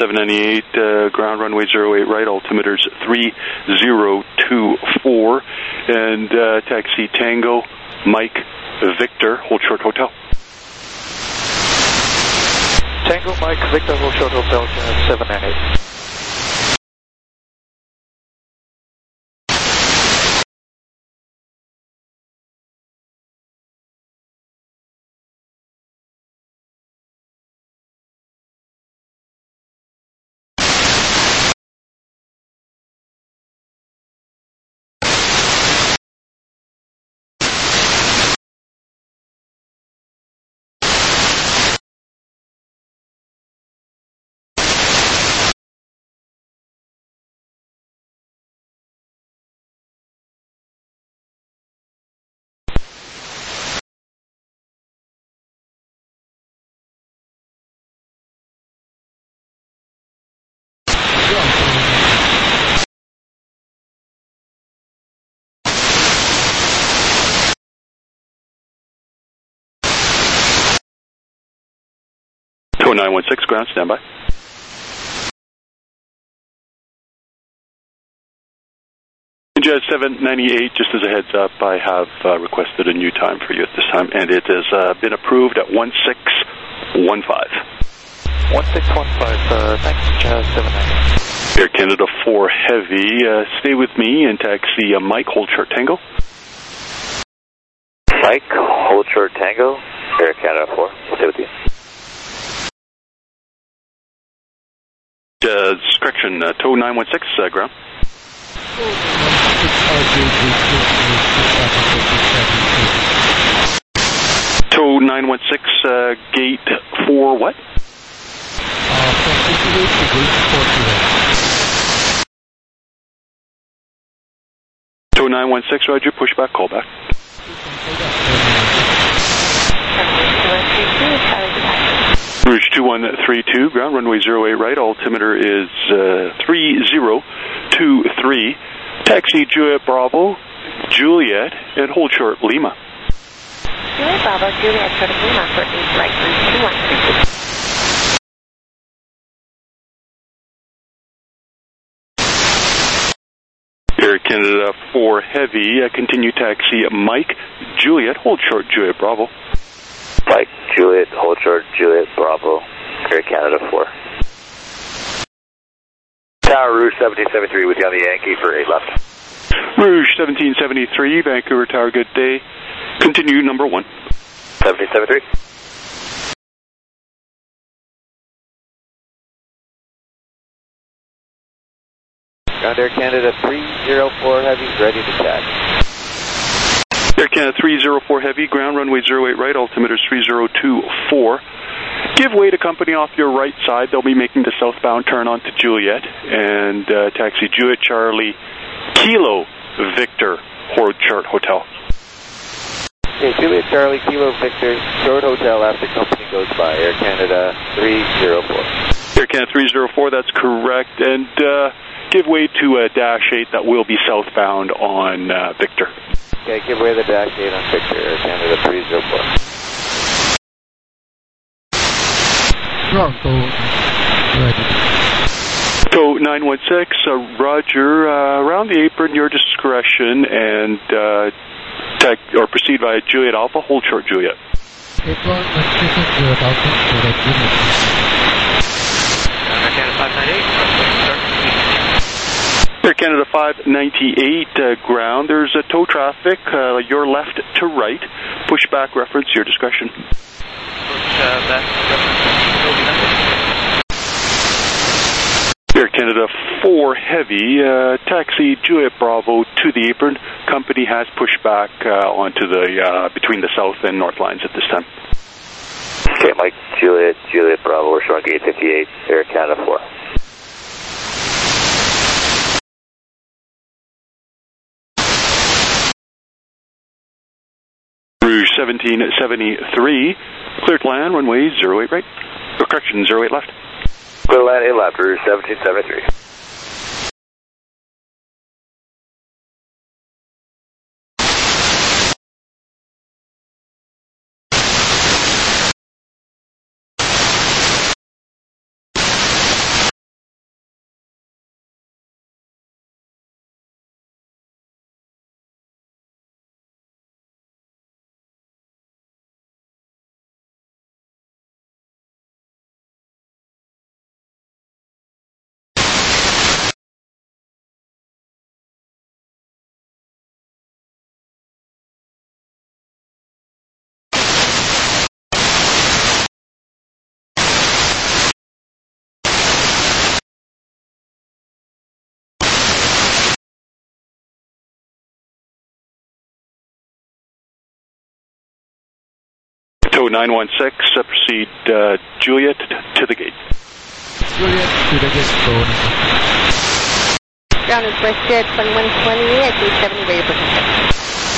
798, ground runway 08 right, altimeters 3024, and taxi Tango, Mike, Victor, hold short hotel. Tango Mike Victor Hold Short Hotel, 798. Tow 916, ground, standby. Jazz 798, just as a heads up, I have requested a new time for you at this time, and it has been approved at 1615. 1615, thanks, Jazz 798. Air Canada 4 Heavy, stay with me and taxi Mike, hold short Tango. Mike, hold short Tango, Air Canada 4, stay with you. Correction, tow 916, ground. Tow 916, gate 4 what? Tow 916, roger, pushback, callback. Rouge 2132, ground, runway 08 right, altimeter is 3023. Taxi Juliet Bravo, Juliet, and hold short Lima. Juliet Bravo, Juliet, short of Lima for 8 right, 2132. Air Canada 4 Heavy, continue taxi Mike, Juliet, hold short Juliet Bravo. Mike, Juliet, hold short Juliet Bravo, Air Canada 4. Tower Rouge 1773 with you on the Yankee for 8 left. Rouge 1773, Vancouver Tower, good day. Continue number 1. 1773. Ground Air Canada 304 Heavy, ready to taxi. Air Canada 304 Heavy, ground, runway 08 right, altimeter is 3024. Give way to company off your right side. They'll be making the southbound turn onto Juliet, and taxi Juliet Charlie Kilo Victor Hold Short Hotel. Okay, Juliet Charlie Kilo Victor Short Hotel after company goes by. Air Canada 304. Air Canada 304, that's correct, and give way to Dash 8 that will be southbound on Victor. Okay, give way to Dash 8 on Victor, Air Canada 304. Tow 916, Roger, around the apron, your discretion, and proceed via Juliet Alpha, hold short Juliet. Air Canada 598, Air Canada 598, ground, there's a tow traffic, your left to right, pushback reference, your discretion. Air Canada 4 Heavy, taxi Juliet Bravo to the apron. Company has pushed back onto the between the south and north lines at this time. Okay, Mike, Juliet Bravo, we're showing gate 58, Air Canada 4. Rouge 1773, cleared land, runway 08 right. Correction, 08 left. Clear land 8 left, Rouge 1773. 916, proceed Juliet to the gate. Juliet to the gate, go. Ground is WestJet 2120 at gate 70, ready for contact.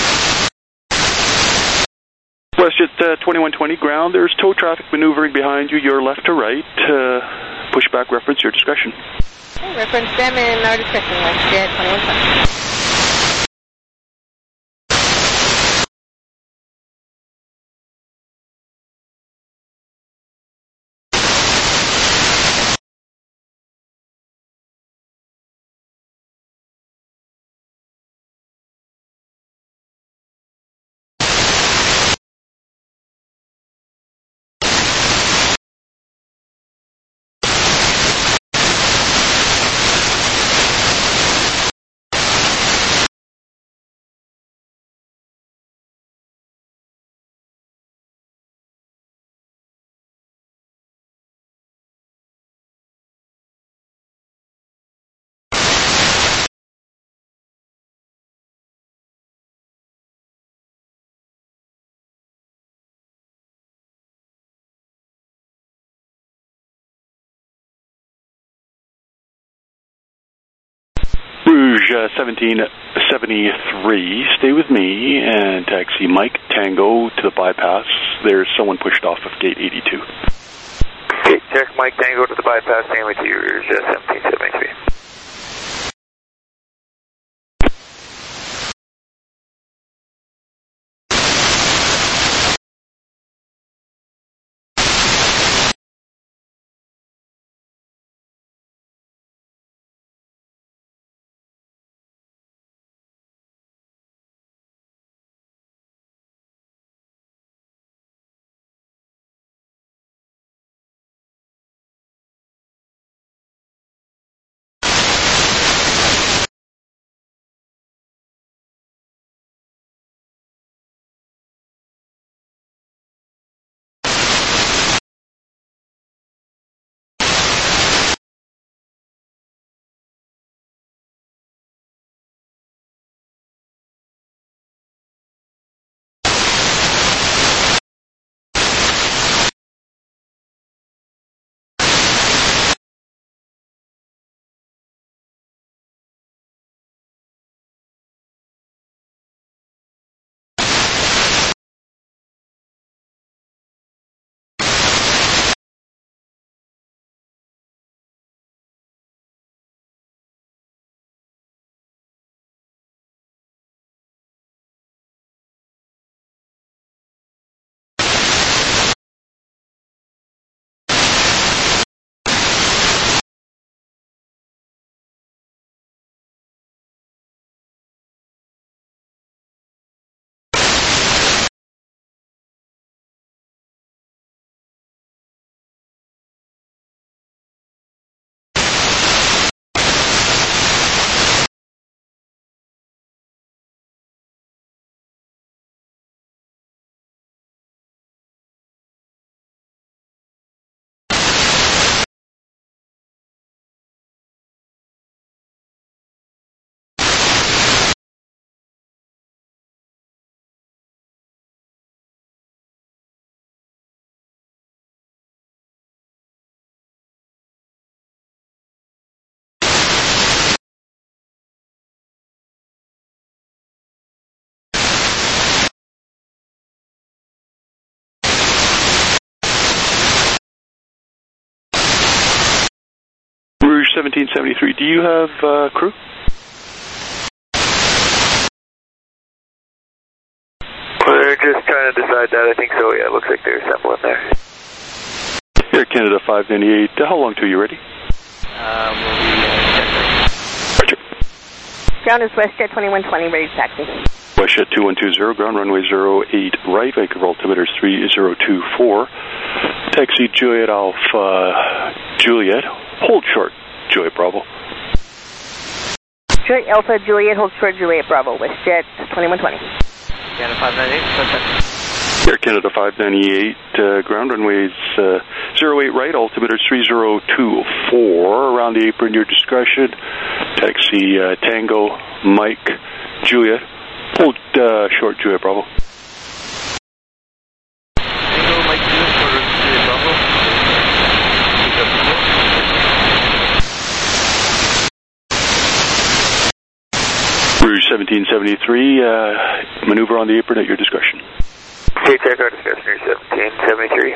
WestJet 2120 ground, there's tow traffic maneuvering behind you, your left to right. Pushback reference, your discretion. Okay, reference them in our discretion, WestJet 2120. Rouge 1773, stay with me and taxi Mike Tango to the bypass. There's someone pushed off of gate 82. Okay, check Mike Tango to the bypass, same with you, Rouge 1773. Rouge 1773, do you have crew? We're just trying to decide that. I think so, yeah. It looks like they're assembling there. Air Canada 598, how long till you ready? Roger. Ground is WestJet 2120, ready to taxi. WestJet 2120, ground runway 08 right, Vancouver altimeter 3024. Taxi Juliet Alpha Juliet, hold short, Juliet Bravo. Juliet Alpha Juliet, hold short Juliet Bravo, WestJet 2120. Canada 598, Air Canada 598, ground runways 08 right, altimeter 3024, around the apron, your discretion. Taxi Tango, Mike, Juliet, hold short Juliet Bravo. Tango, 1773, maneuver on the apron at your discretion. Okay, check our discussion here, 1773.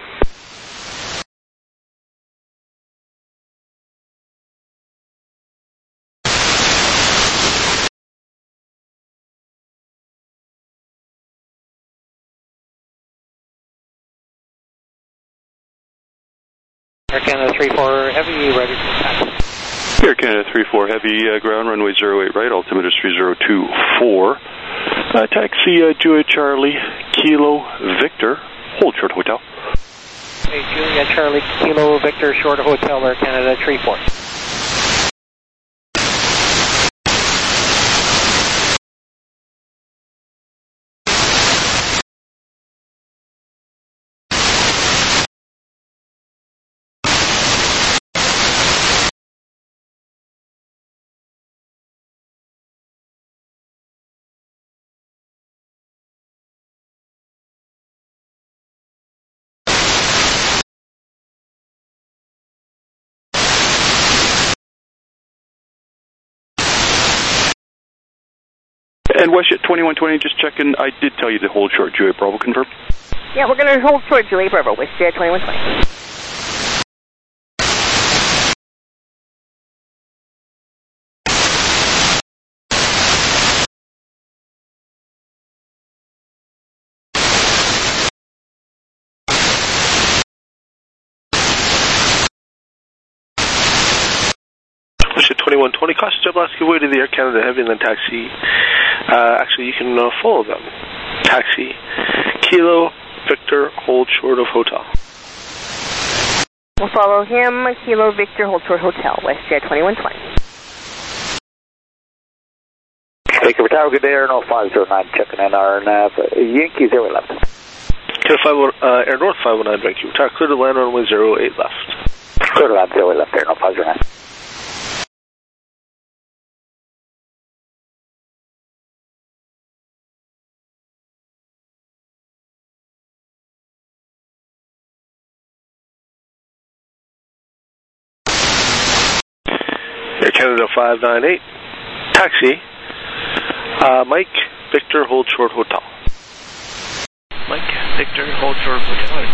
Air Canada 3-4 Heavy, ready for taxi. Air Canada 3-4 Heavy, ground runway 08 right, altimeter 3024. Taxi Juliet Charlie, Kilo Victor, hold short hotel. Hey, Juliet Charlie, Kilo Victor, short hotel, Air Canada 3-4. And WestJet 2120, just checking, I did tell you to hold short, Juliet Bravo, confirm? Yeah, we're going to hold short, Juliet Bravo, WestJet 2120. WestJet 2120, caution JetBlast, give way to the Air Canada Heavy and then taxi. Actually, you can follow them. Taxi, Kilo Victor, hold short of hotel. We'll follow him, Kilo Victor, hold short hotel, WestJet 2120. Thank you for tower, good day, Air North 509, checking in our nav, Yankee 011. Air North 519, Vancouver Tower, clear to land runway 08 left. Clear to land 08 left, Air North 509. Air Canada 598, taxi, Mike Victor, hold short hotel. Mike Victor, hold short hotel.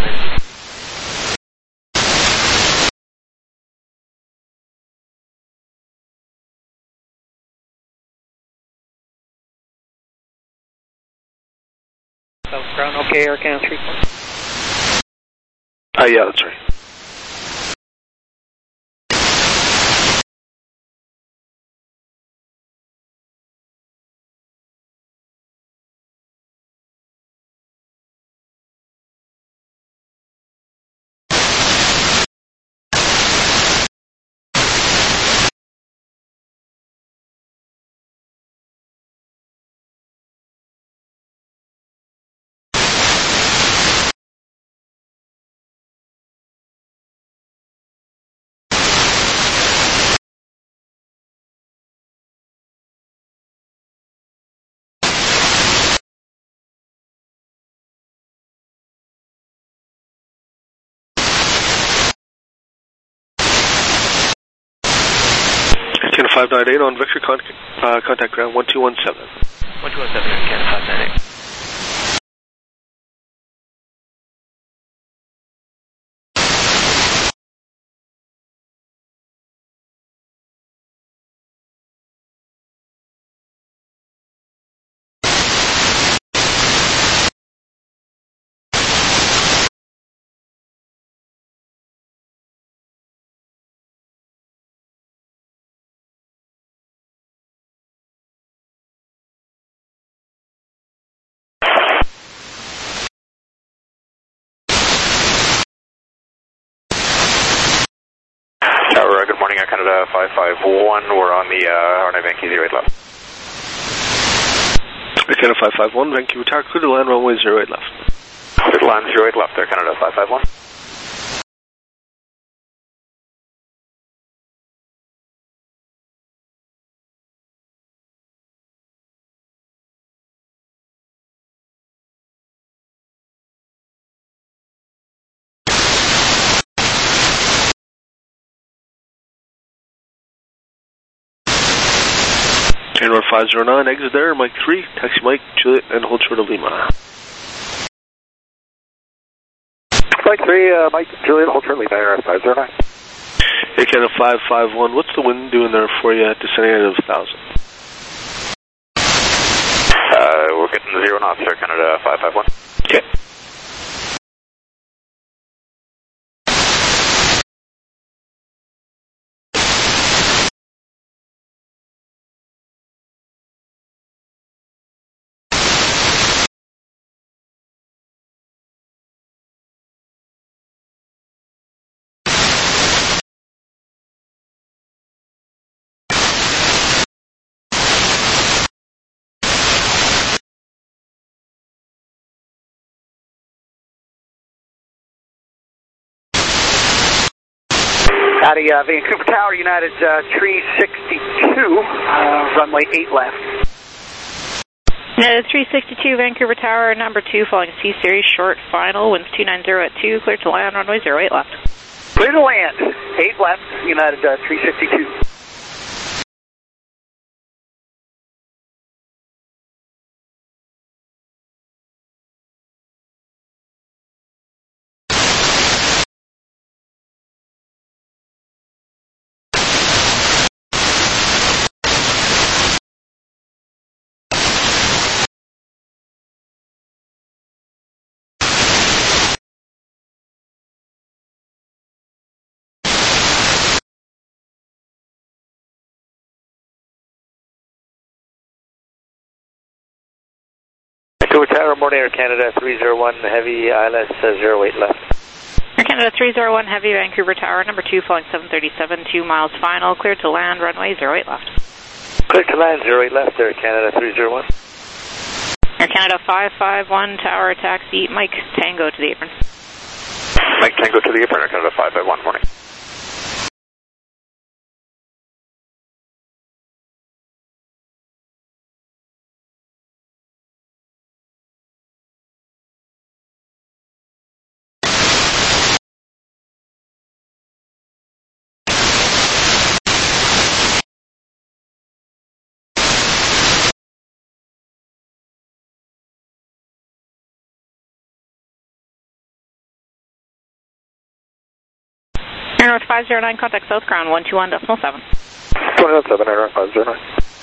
South ground, okay, Air Canada 3-4. Yeah, that's right. Canada 598 on Victor, contact ground 1217. 1217, Canada 598. Good morning, Air Canada 551. We're on the RNA Vancouver 08 left. Air Canada 551, Vancouver Tower, clear to land runway 08 left. Clear to land 08 left, Air Canada 551. Air North 509, exit there, Mike 3, taxi Mike, Juliet, and hold short of Lima. Mike 3, Mike, Juliet, hold short Lima, Air North 509. Air Canada 551, what's the wind doing there for you at descending out of 1,000? We're getting 0 knots, Air Canada 551. Okay. Howdy, Vancouver Tower, United 362, runway 8 left. United 362, Vancouver Tower, number 2, following C-Series, short final, winds 290 at 2, clear to land, runway 08 left. Clear to land, 8 left, United 362. Vancouver Tower, morning Air Canada 301, heavy ILS 08 left. Air Canada 301, heavy, Vancouver Tower, number 2, following 737, 2 miles final, clear to land, runway 08 left. Clear to land, 08 left, Air Canada 301. Air Canada 551, Tower, taxi, Mike Tango to the apron. Mike Tango to the apron, Air Canada 551, morning. Air North 509, contact South Crown 121.7. 121.7, Air North 509.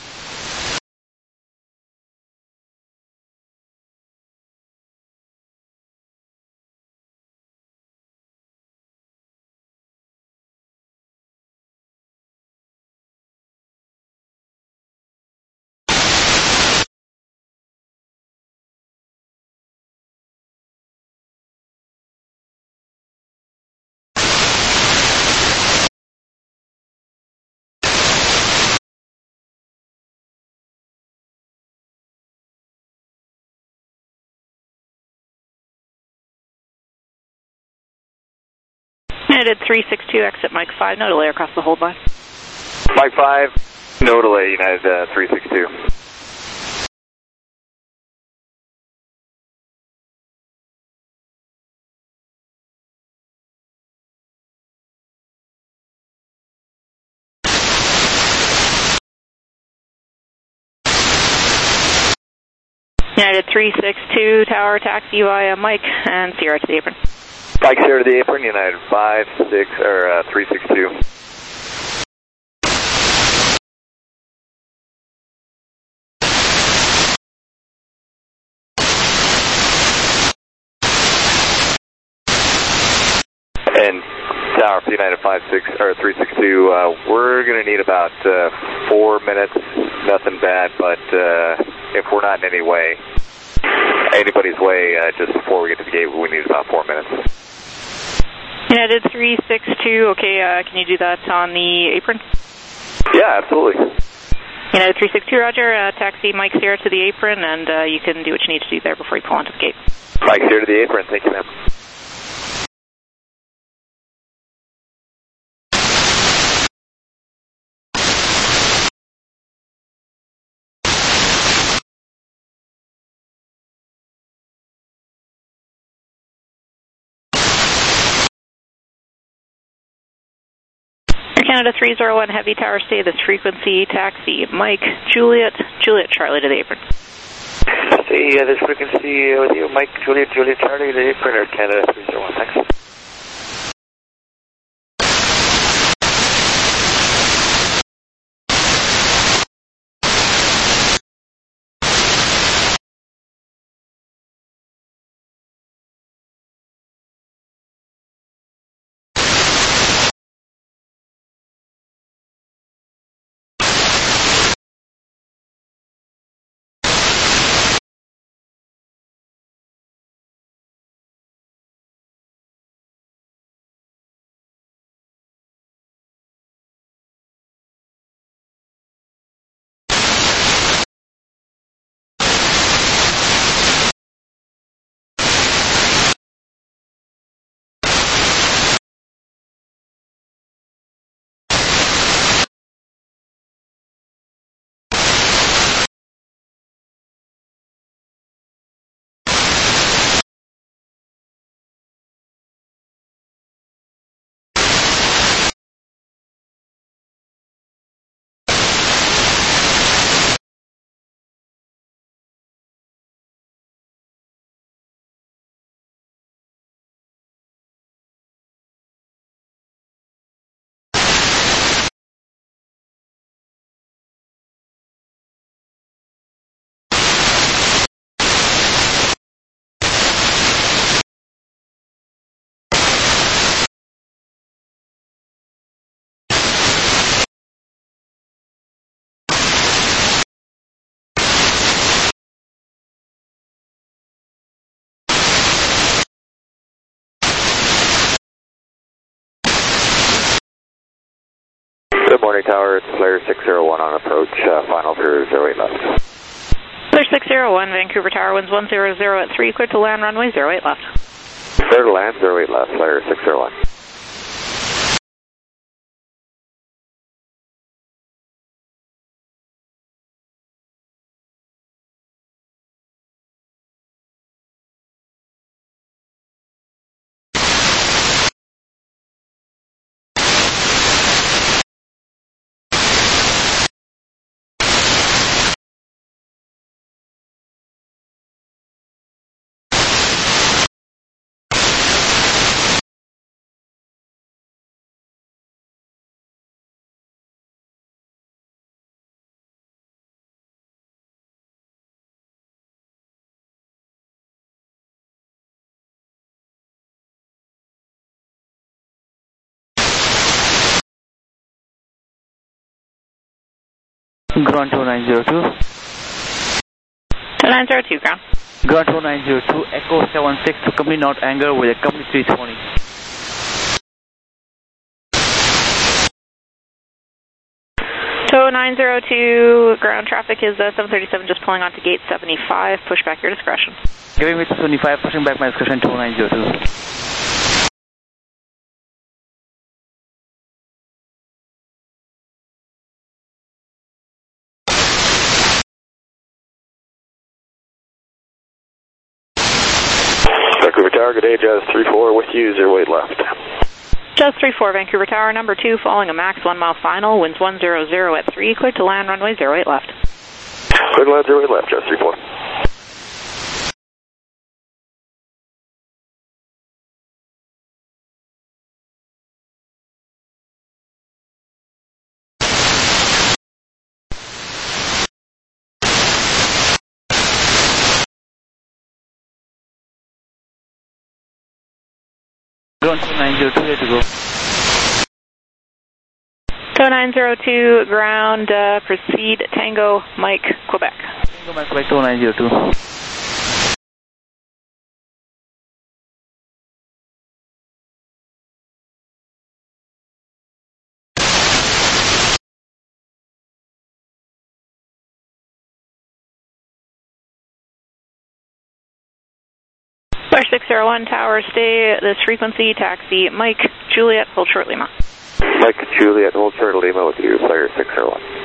United 362, exit Mike 5, no delay across the hold line. Mike 5, no delay, United 362. United 362, Tower, taxi via Mike and Sierra to the apron. Mike Sierra to the apron, United 362. And Tower for United 362, we're going to need about 4 minutes, nothing bad, but if we're not in anybody's way, just before we get to the gate, we need about 4 minutes. United 362, okay, can you do that on the apron? Yeah, absolutely. United 362, roger, taxi Mike Sierra to the apron, and you can do what you need to do there before you pull onto the gate. Mike Sierra to the apron, thank you, ma'am. Canada 301 Heavy Tower, stay this frequency, taxi, Mike, Juliet, Charlie to the apron. Stay this frequency with you, Mike, Juliet, Charlie to the apron, Air Canada 301, thanks. Good morning, Tower. It's Flare 601 on approach. Final for 08 left. Flare 601, Vancouver Tower, winds 100 at 3, clear to land, runway 08 left. Clear to land, 08 left, Flare 601. Ground 2902. 2902, ground. Ground 2902, Echo 76 to company not anger with a company 320. So 902, ground traffic is 737, just pulling onto gate 75, push back your discretion. Giving me 75, pushing back my discretion 2902. Vancouver Tower, good day, Jazz 34 with you, 08 left. Jazz 34, Vancouver Tower, number 2, following a max 1 mile final, winds 100 at 3, clear to land, runway 08 left. Clear to land, 08 left, Jazz 34. Ground 2902, ready to go. So 902, ground, proceed, Tango, Mike, Quebec. Tango, Mike, Quebec, 2902. Flare 601, Tower, stay this frequency, taxi, Mike, Juliet, hold short Lima. Mike, Juliet, hold short Lima with you, Flare 601.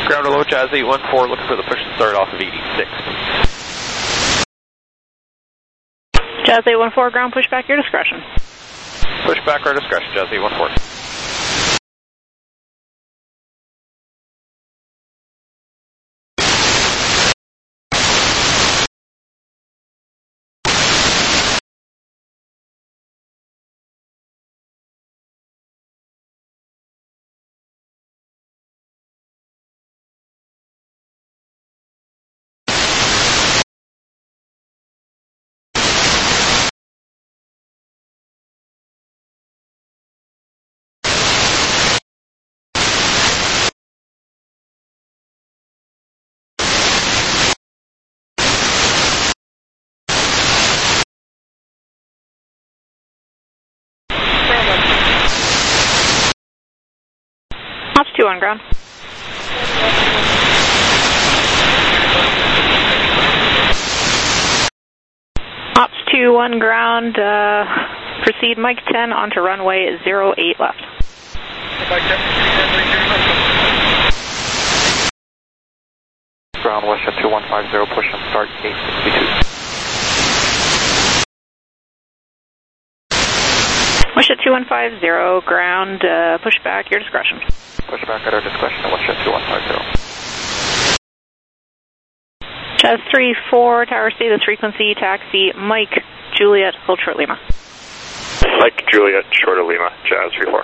Ground below, Jazz 814, looking for the push and start off of 86. Jazz 814, ground pushback, your discretion. Pushback, our discretion, Jazz 814. Ops 2 on ground. Ops 2 on ground, proceed Mike 10 onto runway 08 left. Ground Western 2150, push and start 862. Westjet 2150, ground, pushback, your discretion. Pushback at our discretion at Westjet 2150. Jazz 34, tower status frequency, taxi, Mike, Juliet, hold short Lima. Mike, Juliet, short of Lima, Jazz 34.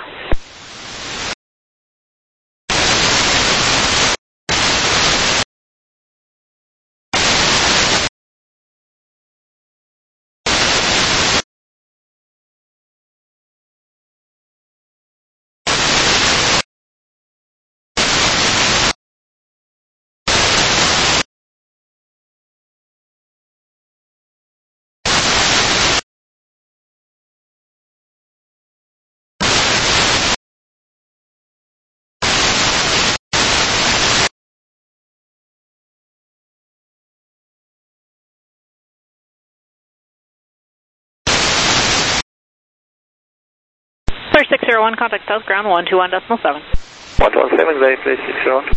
Clear 601, contact south ground 121.7. 117, Bay, place 601.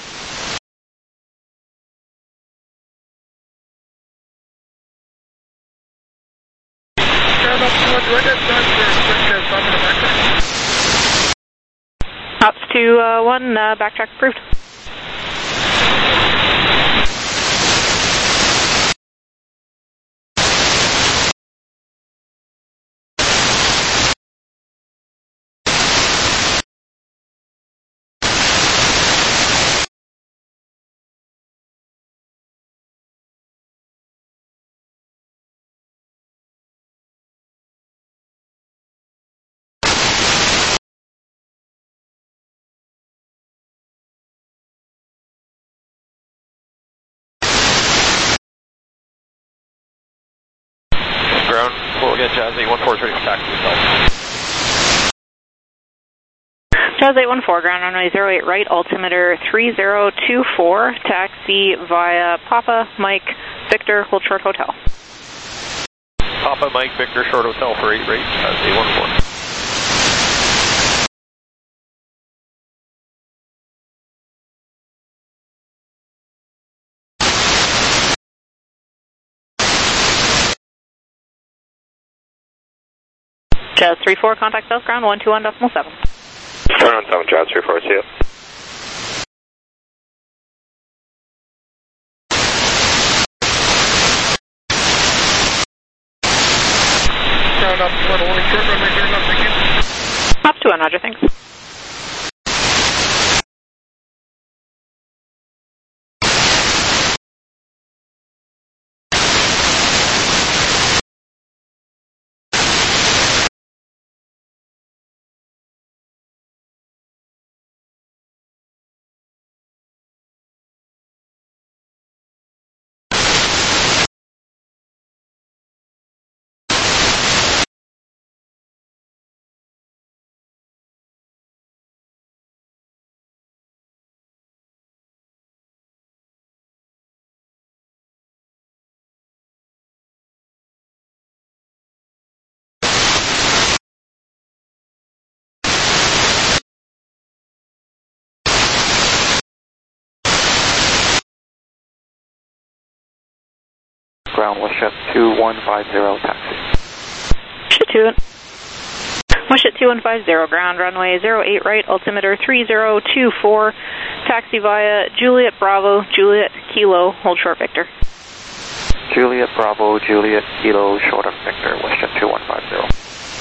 Ops 2-1, backtrack approved. Ground, we'll get Jazz 814 ready for taxi yourself. Jazz 814, ground runway 08 right, altimeter 3024, taxi via Papa, Mike, Victor, hold short hotel. Papa, Mike, Victor, short hotel for 8 rate, Jazz 814. Jazz 34, contact south ground 121.7. Turn on 7, Jazz 34, see you. Ground up, short runway 0 left, thank you. Ops 2 on Roger, thanks. Ground WestJet 2150, taxi. WestJet 2150, ground runway 08 right, altimeter 3024, taxi via Juliet Bravo, Juliet Kilo, hold short Victor. Juliet Bravo, Juliet Kilo, short of Victor, WestJet 2150.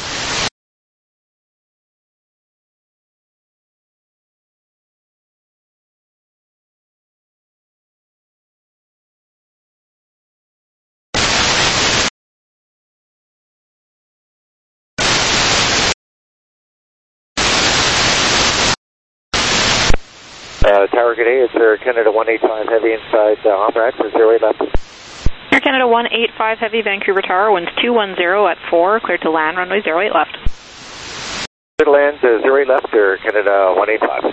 Tower, good day. It's Air Canada 185 Heavy inside Omrax for 08 left. Air Canada 185 Heavy, Vancouver Tower, winds 210 at 4, cleared to land, runway 08 left. Clear to land 08 left, Air Canada 185.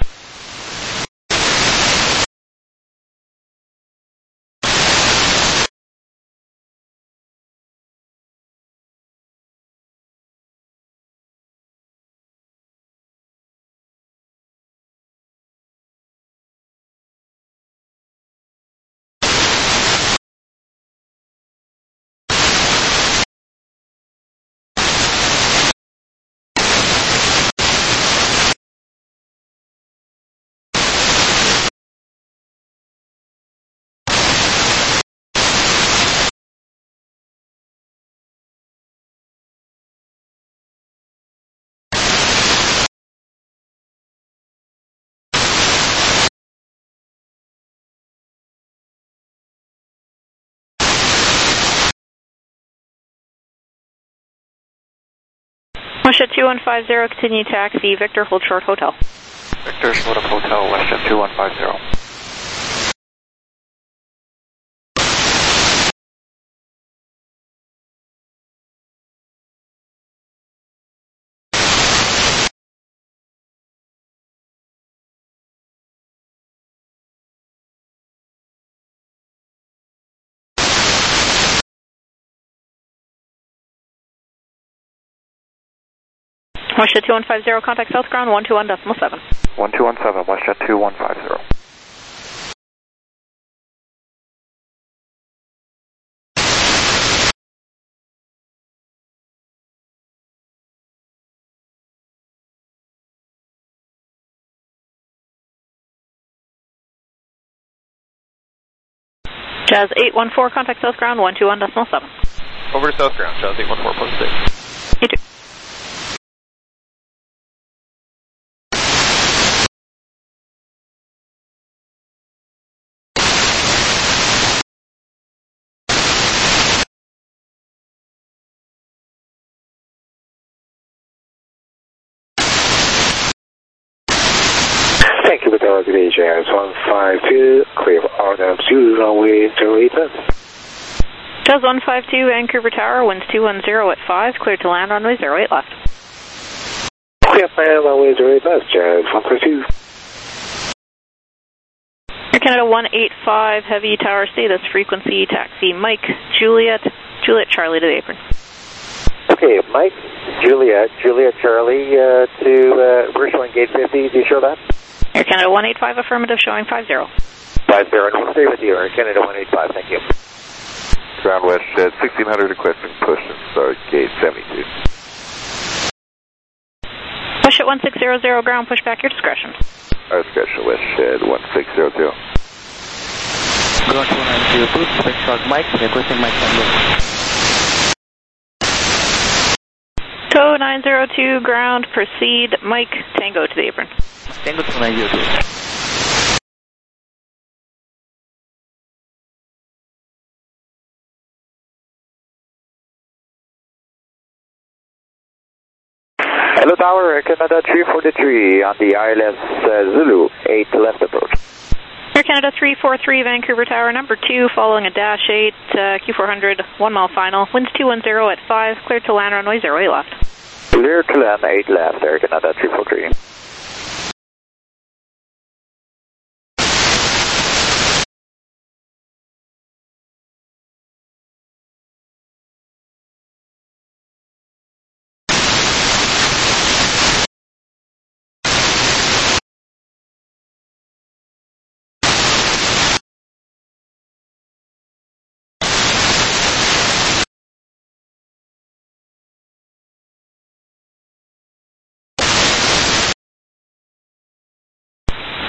WestJet 2150, continue taxi, Victor, hold short hotel. Victor, short of hotel, WestJet 2150. WestJet 2150, contact South Ground 121.7. 1217, WestJet 2150. Jazz 814, contact South Ground 121.7. Over to South Ground, Jazz 814, post 6. You too. Thank you for Tower, good day, Jazz 152, clear RW runway 08 left. Jazz 152, Vancouver Tower, winds 210 at 5, cleared to land, runway 08 left. Clear land, runway 08 left, Jazz 152. Air Canada 185 Heavy, tower status, frequency, taxi, Mike, Juliet Charlie to the apron. Okay, Mike, Juliet Charlie to, we're showing gate 50, do you show that? Air Canada 185 affirmative, showing 50. 50, and we'll stay with you, Air Canada 185, thank you. Ground WestJet 1600 requesting push and start gate 72. WestJet 1600, ground, push back your discretion. Our discretion, WestJet 1600. Ground 2902, select short Mike, requesting Mike Tango. TOW 902, ground, proceed, Mike, Tango to the apron. Tango 2902. Hello Tower, Air Canada 343 on the ILS Zulu, 8 left approach. Air Canada 343, Vancouver Tower, number 2, following a dash 8, Q400, 1 mile final, winds 210 at 5, cleared to land, runway 08 left. Clear to land, 8 left, Air Canada 343.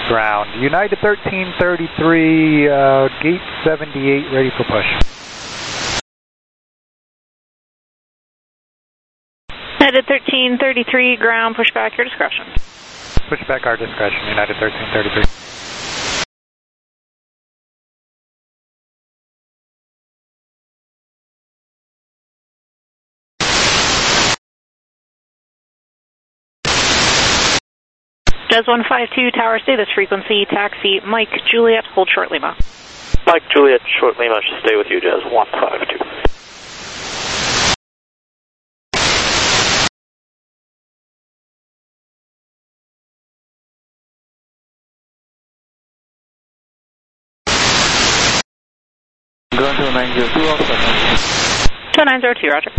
Ground. United 1333, gate 78, ready for push. United 1333, ground, pushback, your discretion. Pushback, our discretion, United 1333. Jazz 152, tower, stay this frequency, taxi, Mike, Juliet, hold short Lima. Mike, Juliet, short Lima, should stay with you, Jazz 152. Ground 2902, off 2902, roger.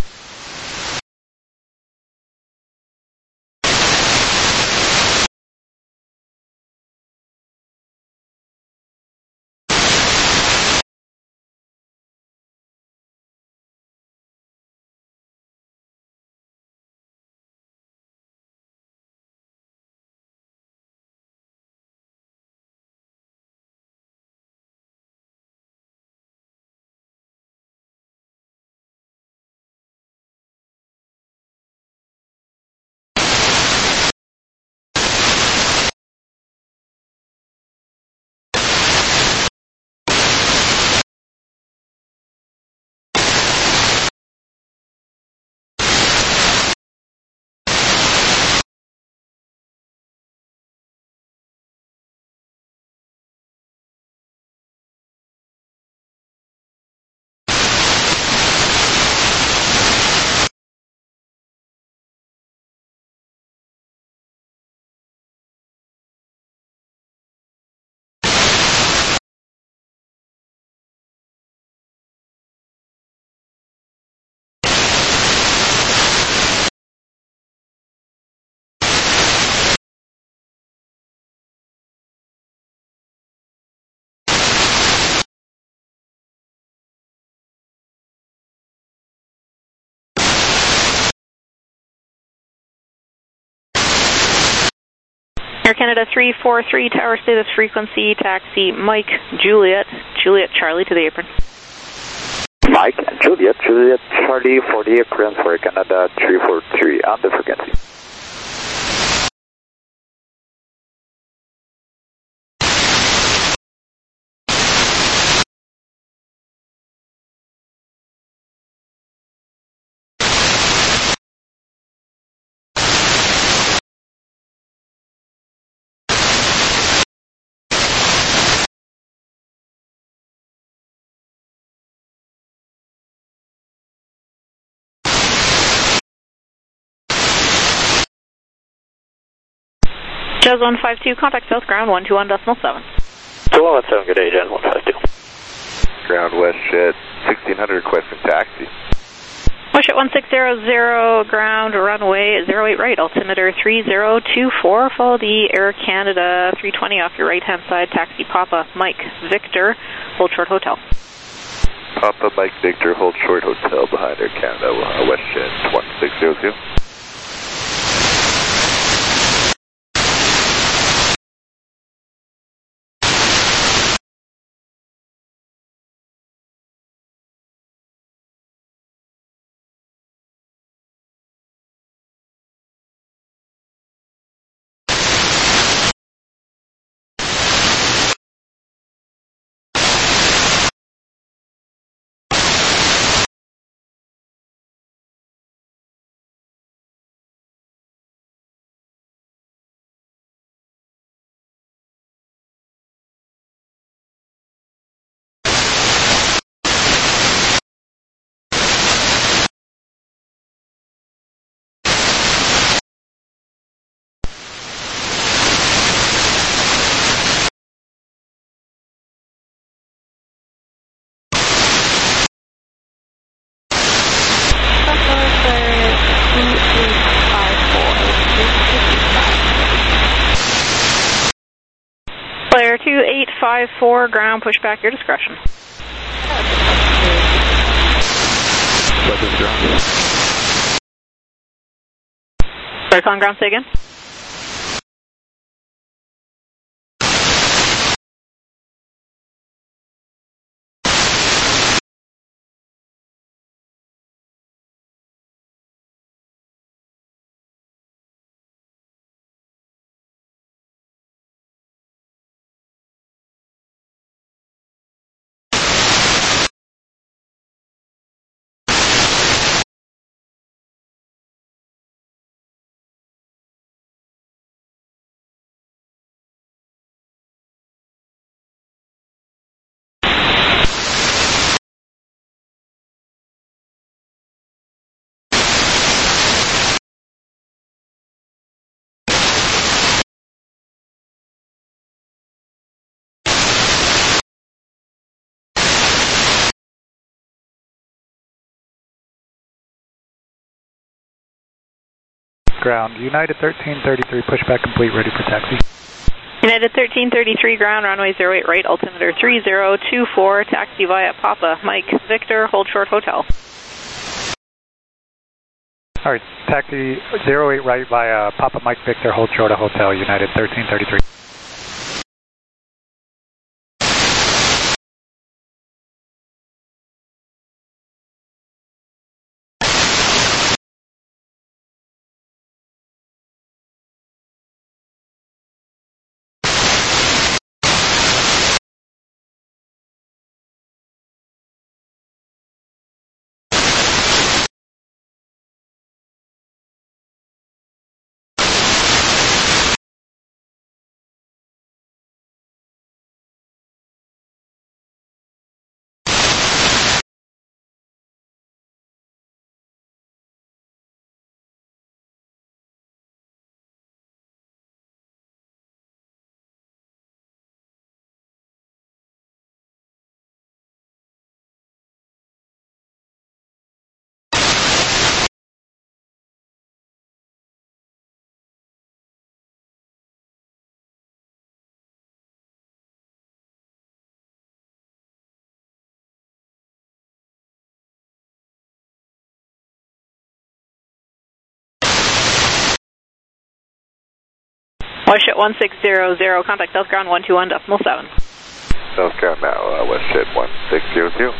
Air Canada 343, tower, stay this frequency, taxi, Mike, Juliet, Juliet, Charlie to the apron. Mike, Juliet, Juliet, Charlie for the apron for Air Canada 343 on the frequency. Jazz 152, contact south ground 121.7. 217, good day, Jazz 152. Ground west jet 1600, requesting taxi. West jet 1600, ground runway 08 right, altimeter 3024, follow the Air Canada 320 off your right hand side, taxi Papa, Mike, Victor, hold short hotel. Papa, Mike, Victor, hold short hotel behind Air Canada, west jet 1600. Flare 2854, ground, pushback, your discretion. Sorry, on ground, say again. ground. United 1333, pushback complete, ready for taxi. United 1333 ground, runway 08 right, altimeter 3024, taxi via Papa, Mike, Victor, hold short hotel. All right, taxi 08 right via Papa, Mike, Victor, hold short hotel, United 1333. Westjet 1600, contact South Ground 121, decimal 7. South Ground now, Westjet 1600.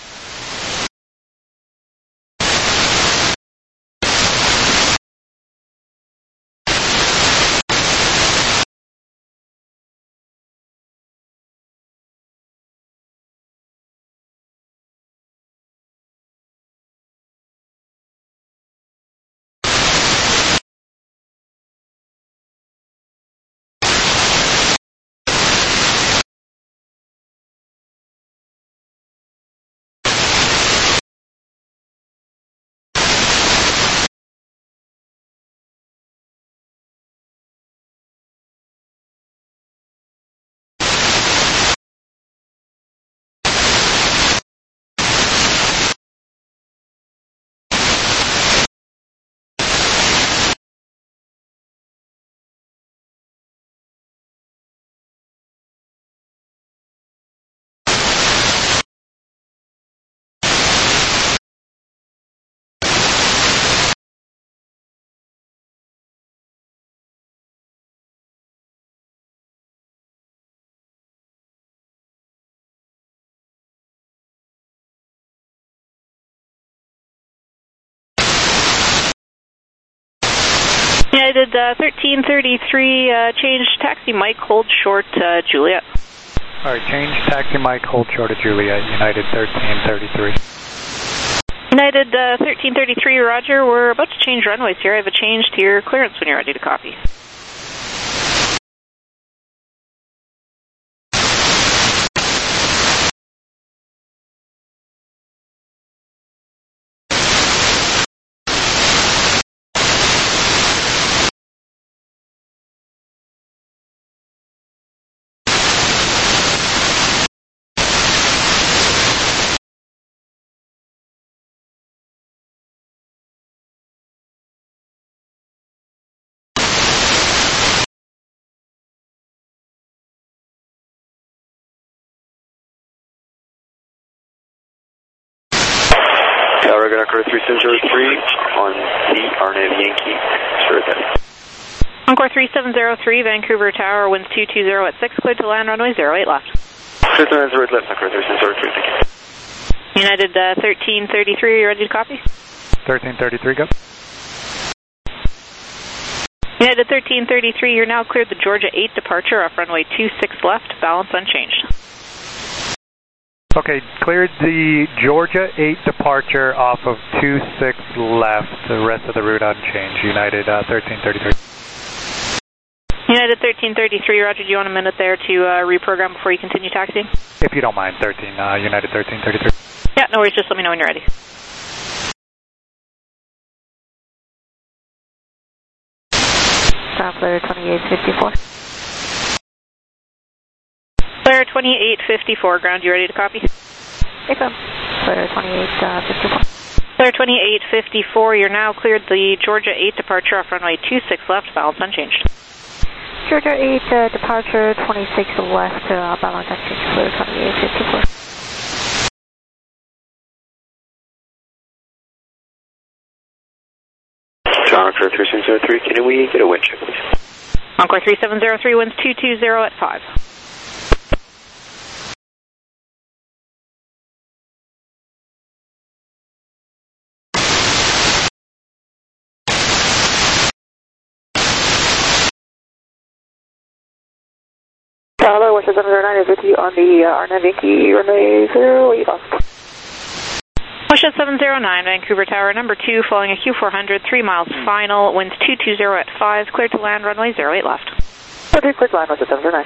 United 1333, change taxi Mike, hold short Juliet. All right, change taxi Mike, hold short of Juliet, United 1333. United 1333, roger, we're about to change runways here. I have a change to your clearance when you're ready to copy. Oregon Encore 3703 on the RNAV Yankee, sure that. Encore 3703, Vancouver Tower, winds 220 at 6, cleared to land, runway 08 left. 0908 left, Encore 3703, thank you. United 1333, are you ready to copy? 1333, go. United 1333, you're now cleared the Georgia 8 departure off runway 26 left, balance unchanged. Okay, cleared the Georgia 8 departure off of 26 left, the rest of the route unchanged, United 1333. United 1333, roger, do you want a minute there to reprogram before you continue taxiing? If you don't mind, United 1333. Yeah, no worries, just let me know when you're ready. Clear 2854. Clear 2854, ground, you ready to copy? Affirm. Clear 2854. Clear 2854, you're now cleared the Georgia 8 departure off runway 26 left, balance unchanged. Georgia 8 departure 26 left, balance unchanged, clear 2854. Encore 3703, can we get a wind check, please? Encore 3703, winds 220 at 5. Hello, West 709 is with you on the RNAV Yankee runway 08 off. West 709, Vancouver Tower number 2, following a Q400, 3 miles final, winds 220 at 5, cleared to land, runway 08 left. Okay, quick line, West 709.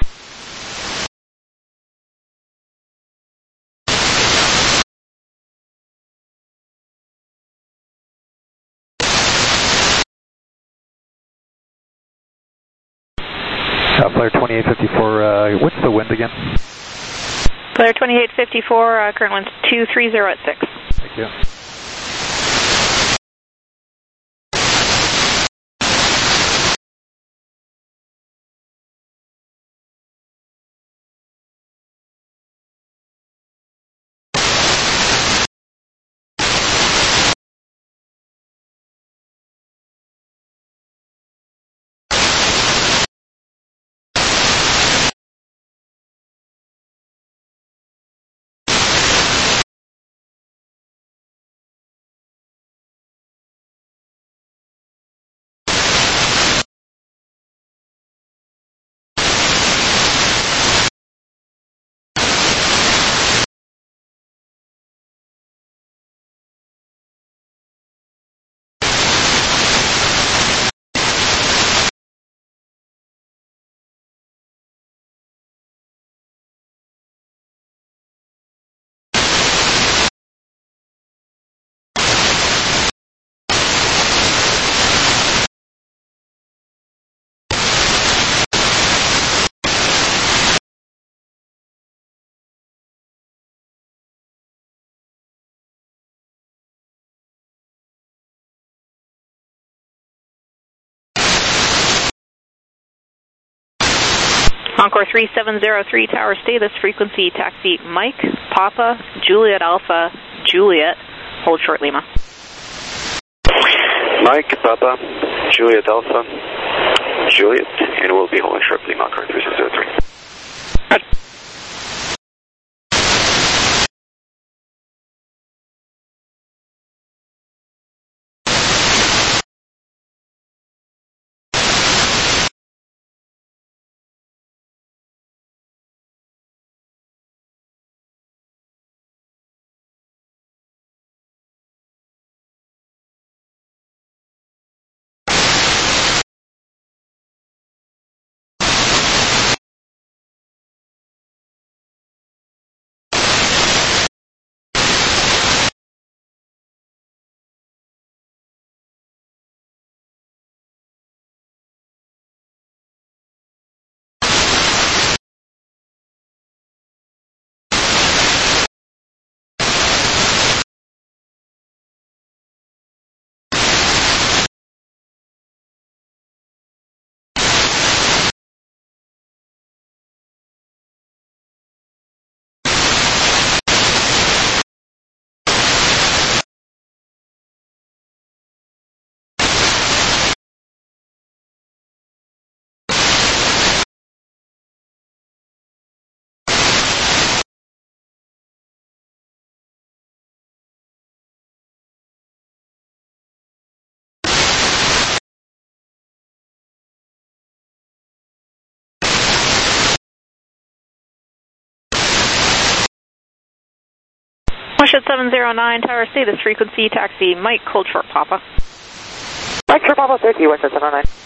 Flare 2854, what's the wind again? Flare 2854, current winds 230 at 6. Thank you. Encore 3703, tower status, frequency taxi Mike, Papa, Juliet Alpha, Juliet, hold short Lima. Mike, Papa, Juliet Alpha, Juliet, and we'll be holding short Lima, Encore 3703. West 709, tower status, frequency taxi Mike, hold short Papa. Mike, short Papa, thank you, West 709.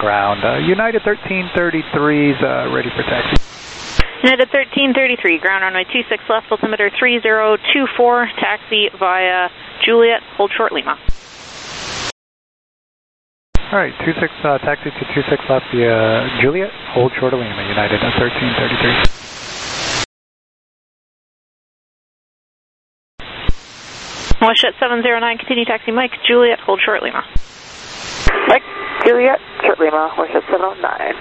ground. United 1333's ready for taxi. United 1333, ground runway 26 left, altimeter 3024, taxi via Juliet, hold short Lima. All right, 26 taxi to 26 left via Juliet, hold short of Lima, United 1333. Westjet 709, continue taxi Mike, Juliet, hold short Lima. Mike, Juliet, short Lima, Westjet 709.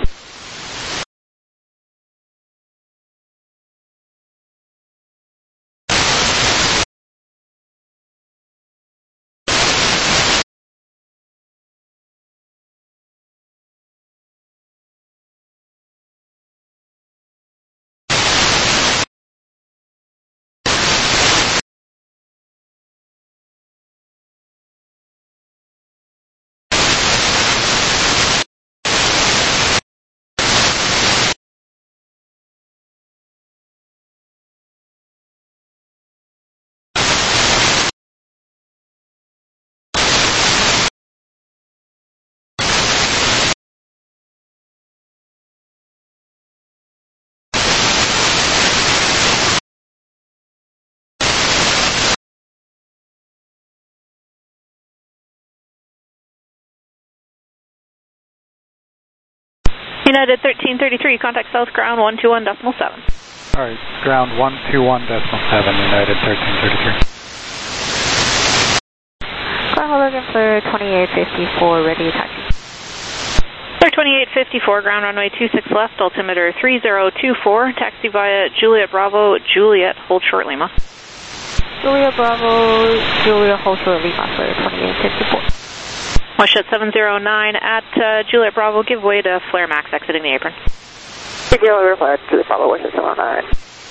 United 1333, contact south ground 121.7. All right, ground 121.7, United 1333. Ground looking for 2854, ready to taxi. Clear 2854, ground runway 26 left, altimeter 3024, taxi via Juliet Bravo, Juliet, hold short Lima. Juliet Bravo, Juliet, hold short Lima for 2854. Westjet 709 at Juliet Bravo, give way to Flare Max exiting the apron. Regular reply to the follow Westjet 709.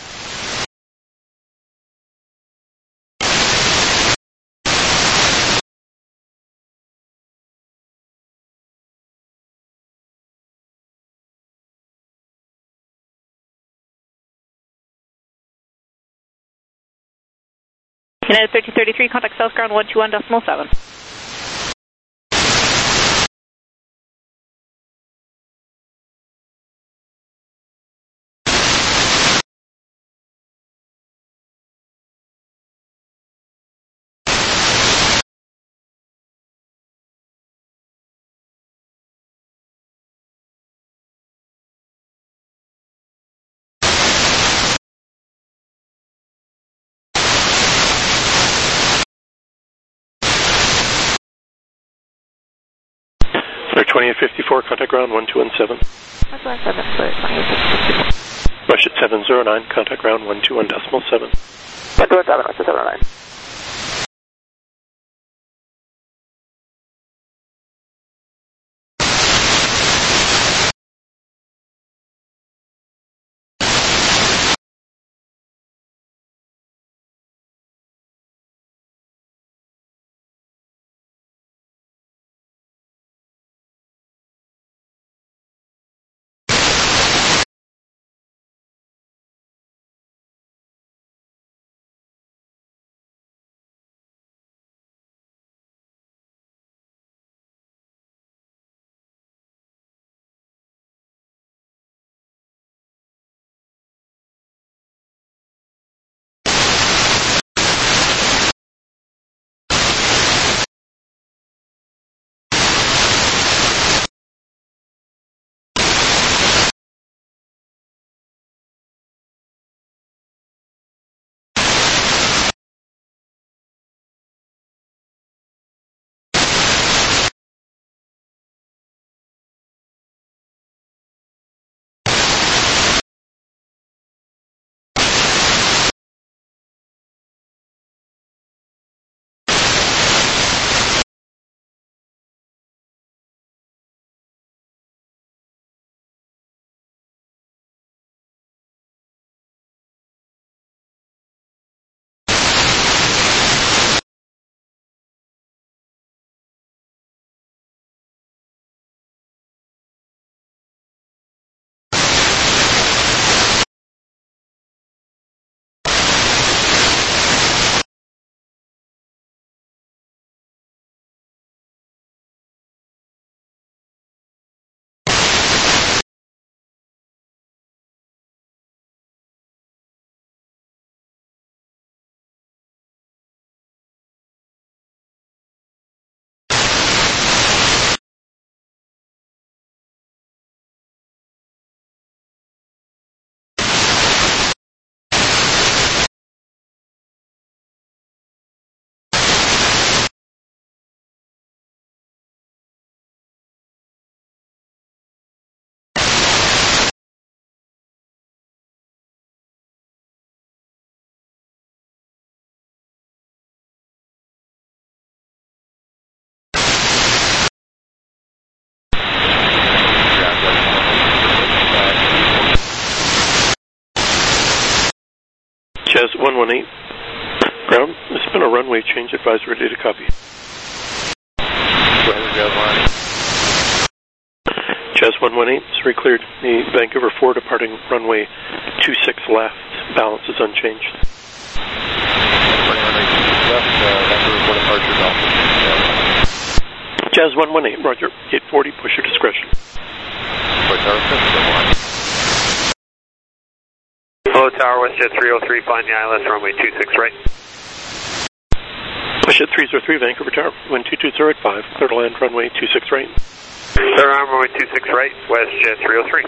United 1333, contact south ground 121.7. Clear 2854, contact ground 1217. 117 for 2854. Westjet 709, contact ground 121.7. 127, Westjet 709. Jazz 118. Ground, there's been a runway change. Advisory data copy. Go ahead, Jazz 118. Jazz 118 is recleared. The Vancouver 4 departing runway 26 left. Balance is unchanged. Runway 26 left, Vancouver 4 departure, balance. Jazz 118, roger. 840, push your discretion. Hello, Tower, WestJet 303, find the ILS, runway 26 right. Push at 303, Vancouver Tower, wind 220 at 5, clear to land, runway 26 right. Clear on runway 26 right, WestJet 303.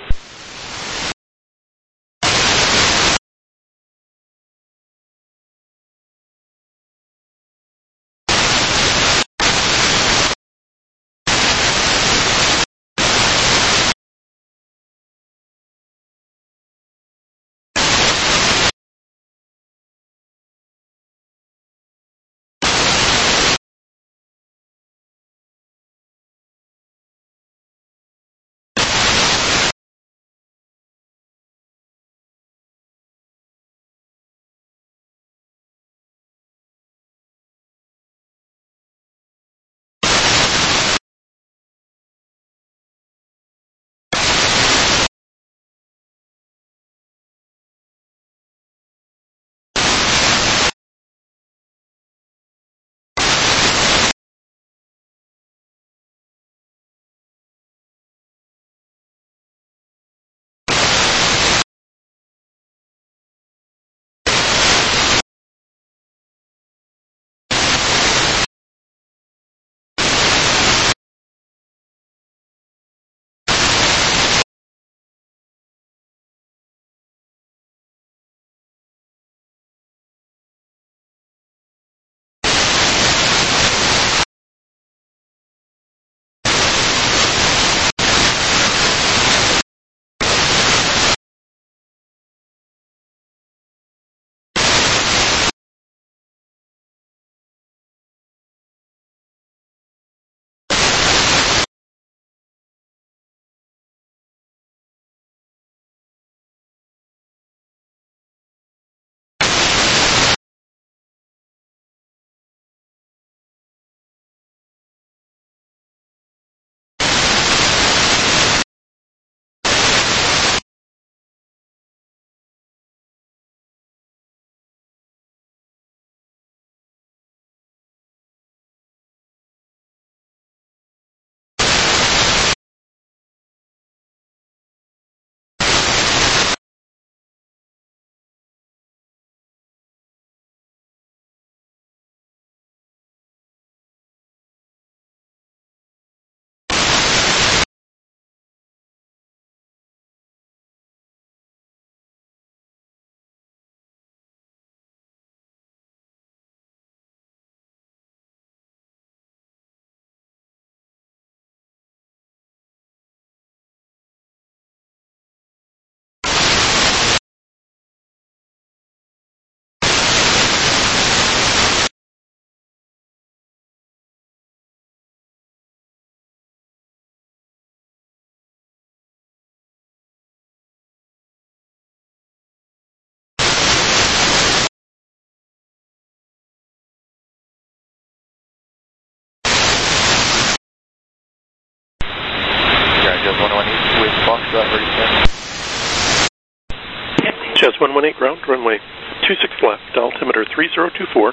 Jazz 118, ground, runway 26 left, altimeter 3024.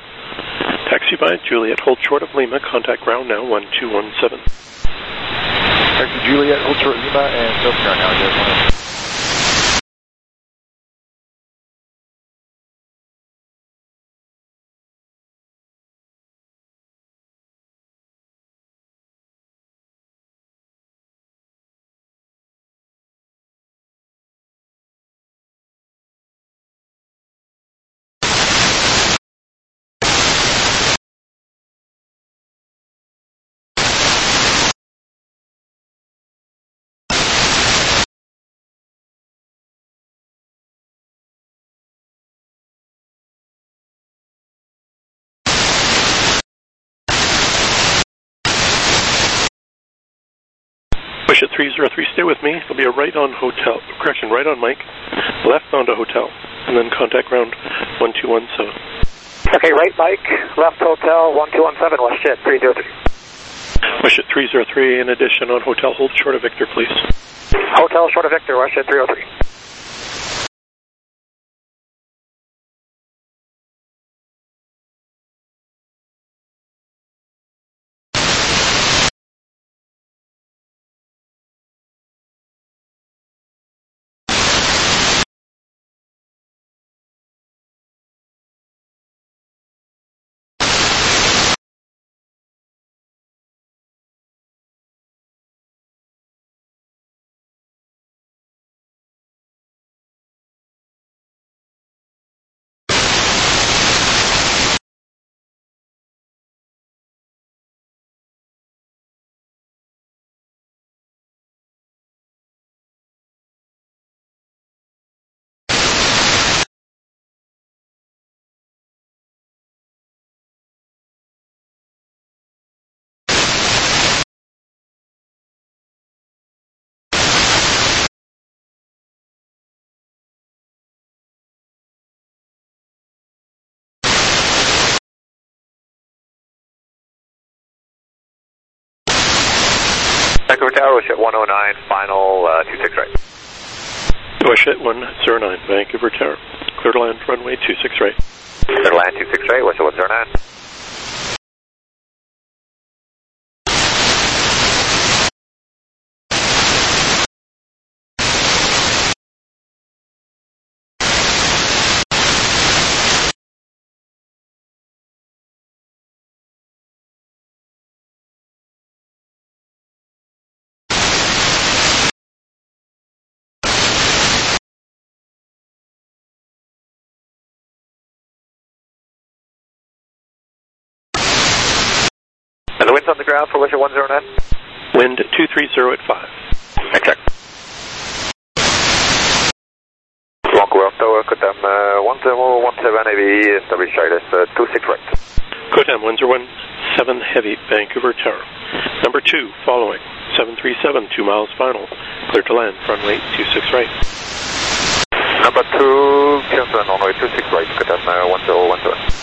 Taxi by Juliet, hold short of Lima, contact ground now, 1217. Taxi Juliet, hold short Lima, and self-ground now, Jazz 118. Push at 303, stay with me. There'll be a right on hotel, correction, right on Mike, left onto hotel. and then contact ground 1217. Okay, right Mike, left hotel 1217, West Jet 303. West Jet 303, in addition on hotel, hold short of Victor, please. Hotel short of Victor, West Jet 303. Vancouver Tower, West Jet 109, final 26 right. West Jet 109, Vancouver Tower. Clear to land, runway 26 right. Clear to land 26 right, West Jet 109. And the wind's on the ground for West Jet 109? Wind 230 at 5. Check. Tower, Cotam 17 heavy, established Chilus 26 right. Cotam, Windsor 17 heavy, Vancouver Tower. Number 2, following, 737, 2 miles final. Clear to land, runway 26 right. Number 2, Kingston, runway 26 right, Cotam 1017.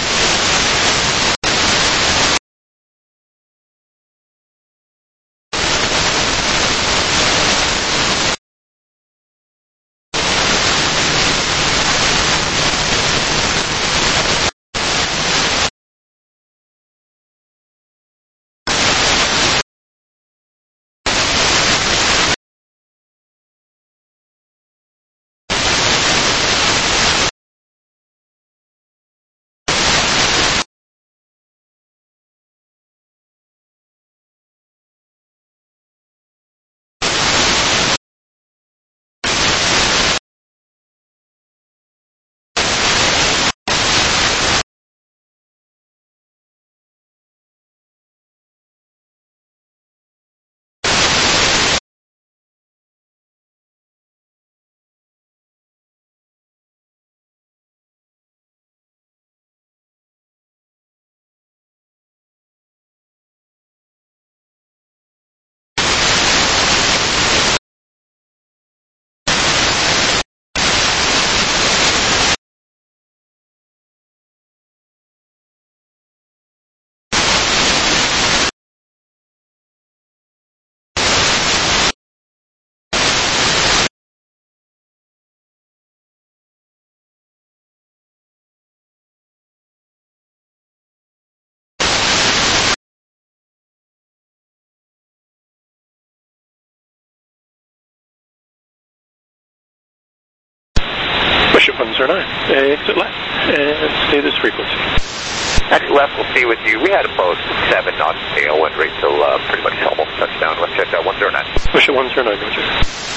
West Jet 109, exit left, and stay this frequency. Exit left, we'll stay with you. We had about 7 knots tailwind rate till pretty much almost touchdown. West Jet 109. West Jet 109, Roger.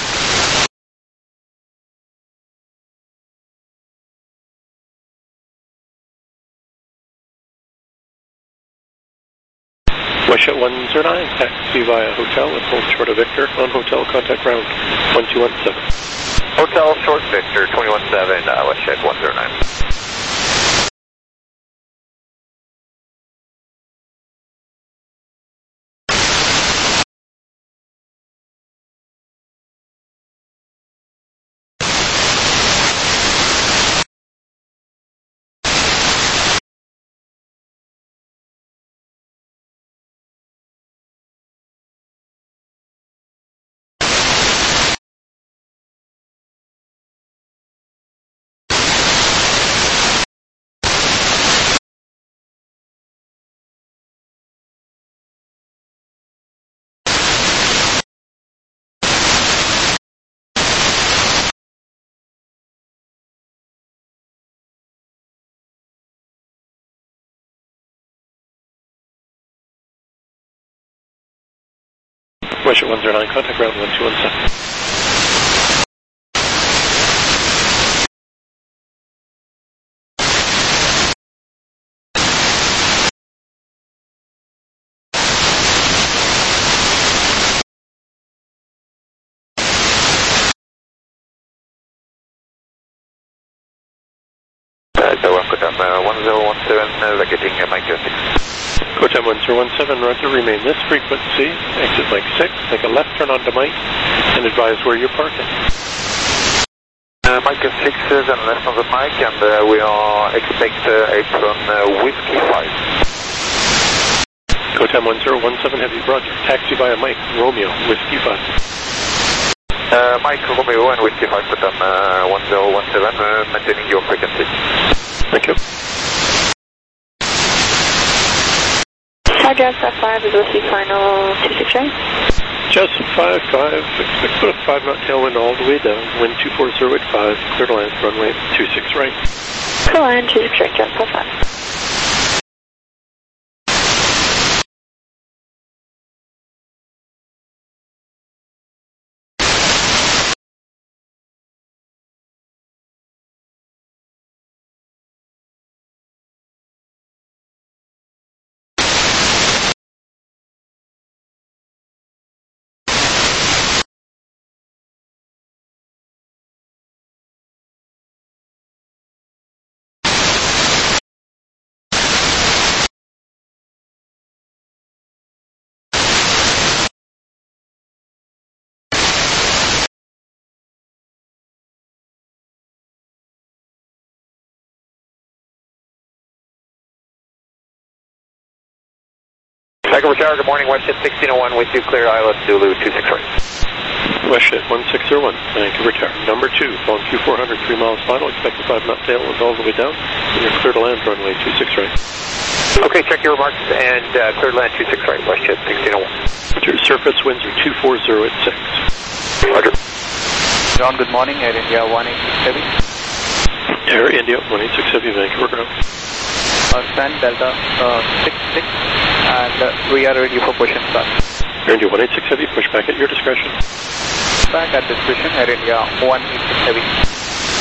West Jet 109, taxi via hotel and hold short of Victor. On hotel, contact ground 1217. Hotel short Victor 217, West Jet 109. Wish at 109, contact ground 1217. Kotam 1017, vacating Mike 6. Kotam 1017, roger, remain this frequency, exit Mike 6, make a left turn onto Mike, and advise where you're parking. Mike 6 is and left on the mic, and we are expect apron Whiskey 5. Kotam 1017, heavy, roger, taxi via Mike, Romeo, Whiskey 5. Mike, Romeo and Whiskey 5, Kotam 1017, maintaining your frequency. Thank you. Jazz 5 is Whiskey final 26 right. Jazz 5, expect about a 5 knot tailwind all the way down, wind 240 at 5, clear to land, runway 26 right. Clear land 26 right, Jazz 5. Vancouver Tower, good morning, West 1601 with you, clear ILS Zulu 26 right. Westjet 1601, Vancouver Tower, number 2, phone Q400, 3 miles final, expect a 5 knot tailwind all the way down, and you're clear to land, runway 26 right. Okay, check your remarks, and clear to land 26 right, Westjet 1601. Your surface winds are 240 at 6. Roger. John, good morning, Air India 186 Heavy. Air India 186 Heavy, Vancouver ground. San Delta 66, and we are ready for push and start. Air India 186 Heavy, push back at your discretion. Back at discretion, Air India 186 Heavy.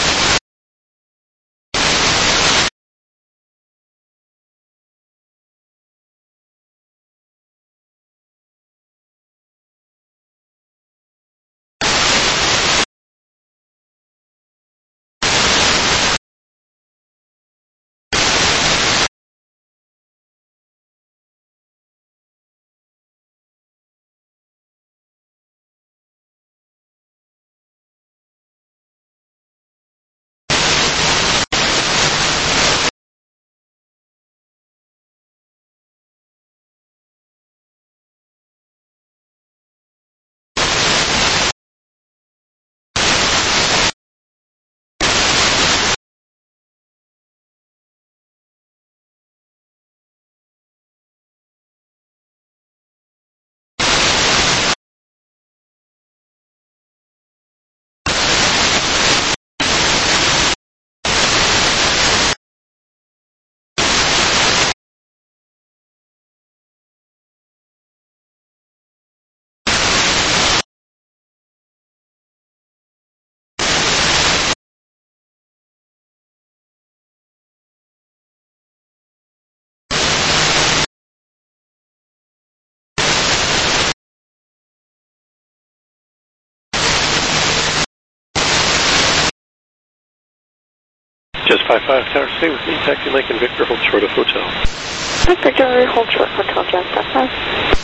Just 55 Tower, stay with me. Taxi Mike and Victor, hold short of hotel. Victor, hold short hotel, Jazz 5.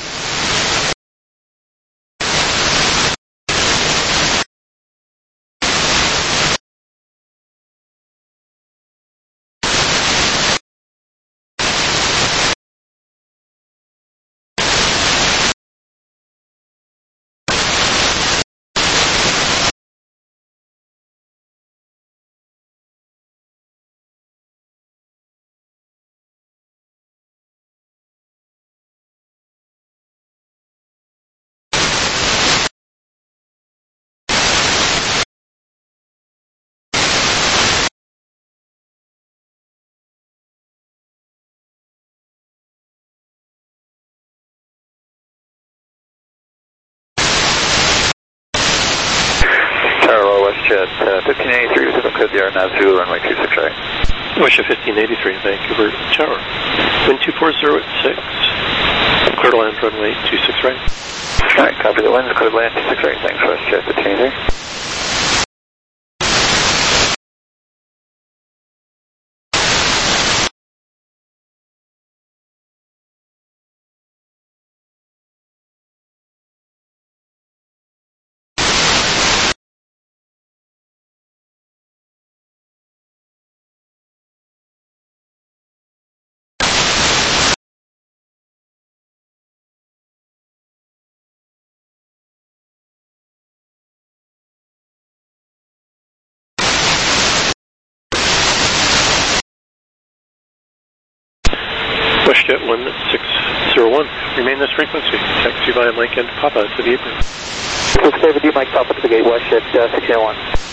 WestJet 1583 with the code RNAV Zulu, runway 26 right. WestJet 1583, Vancouver Tower. Wind 240 at 6. Clear to land, runway 26 right. Alright, copy the winds, clear to land 26 right. Thanks, WestJet 1583. WestJet 1601, remain this frequency. Taxi via Mike and Papa to the apron. We'll stay with you, Mike Papa to the gate, WestJet 601.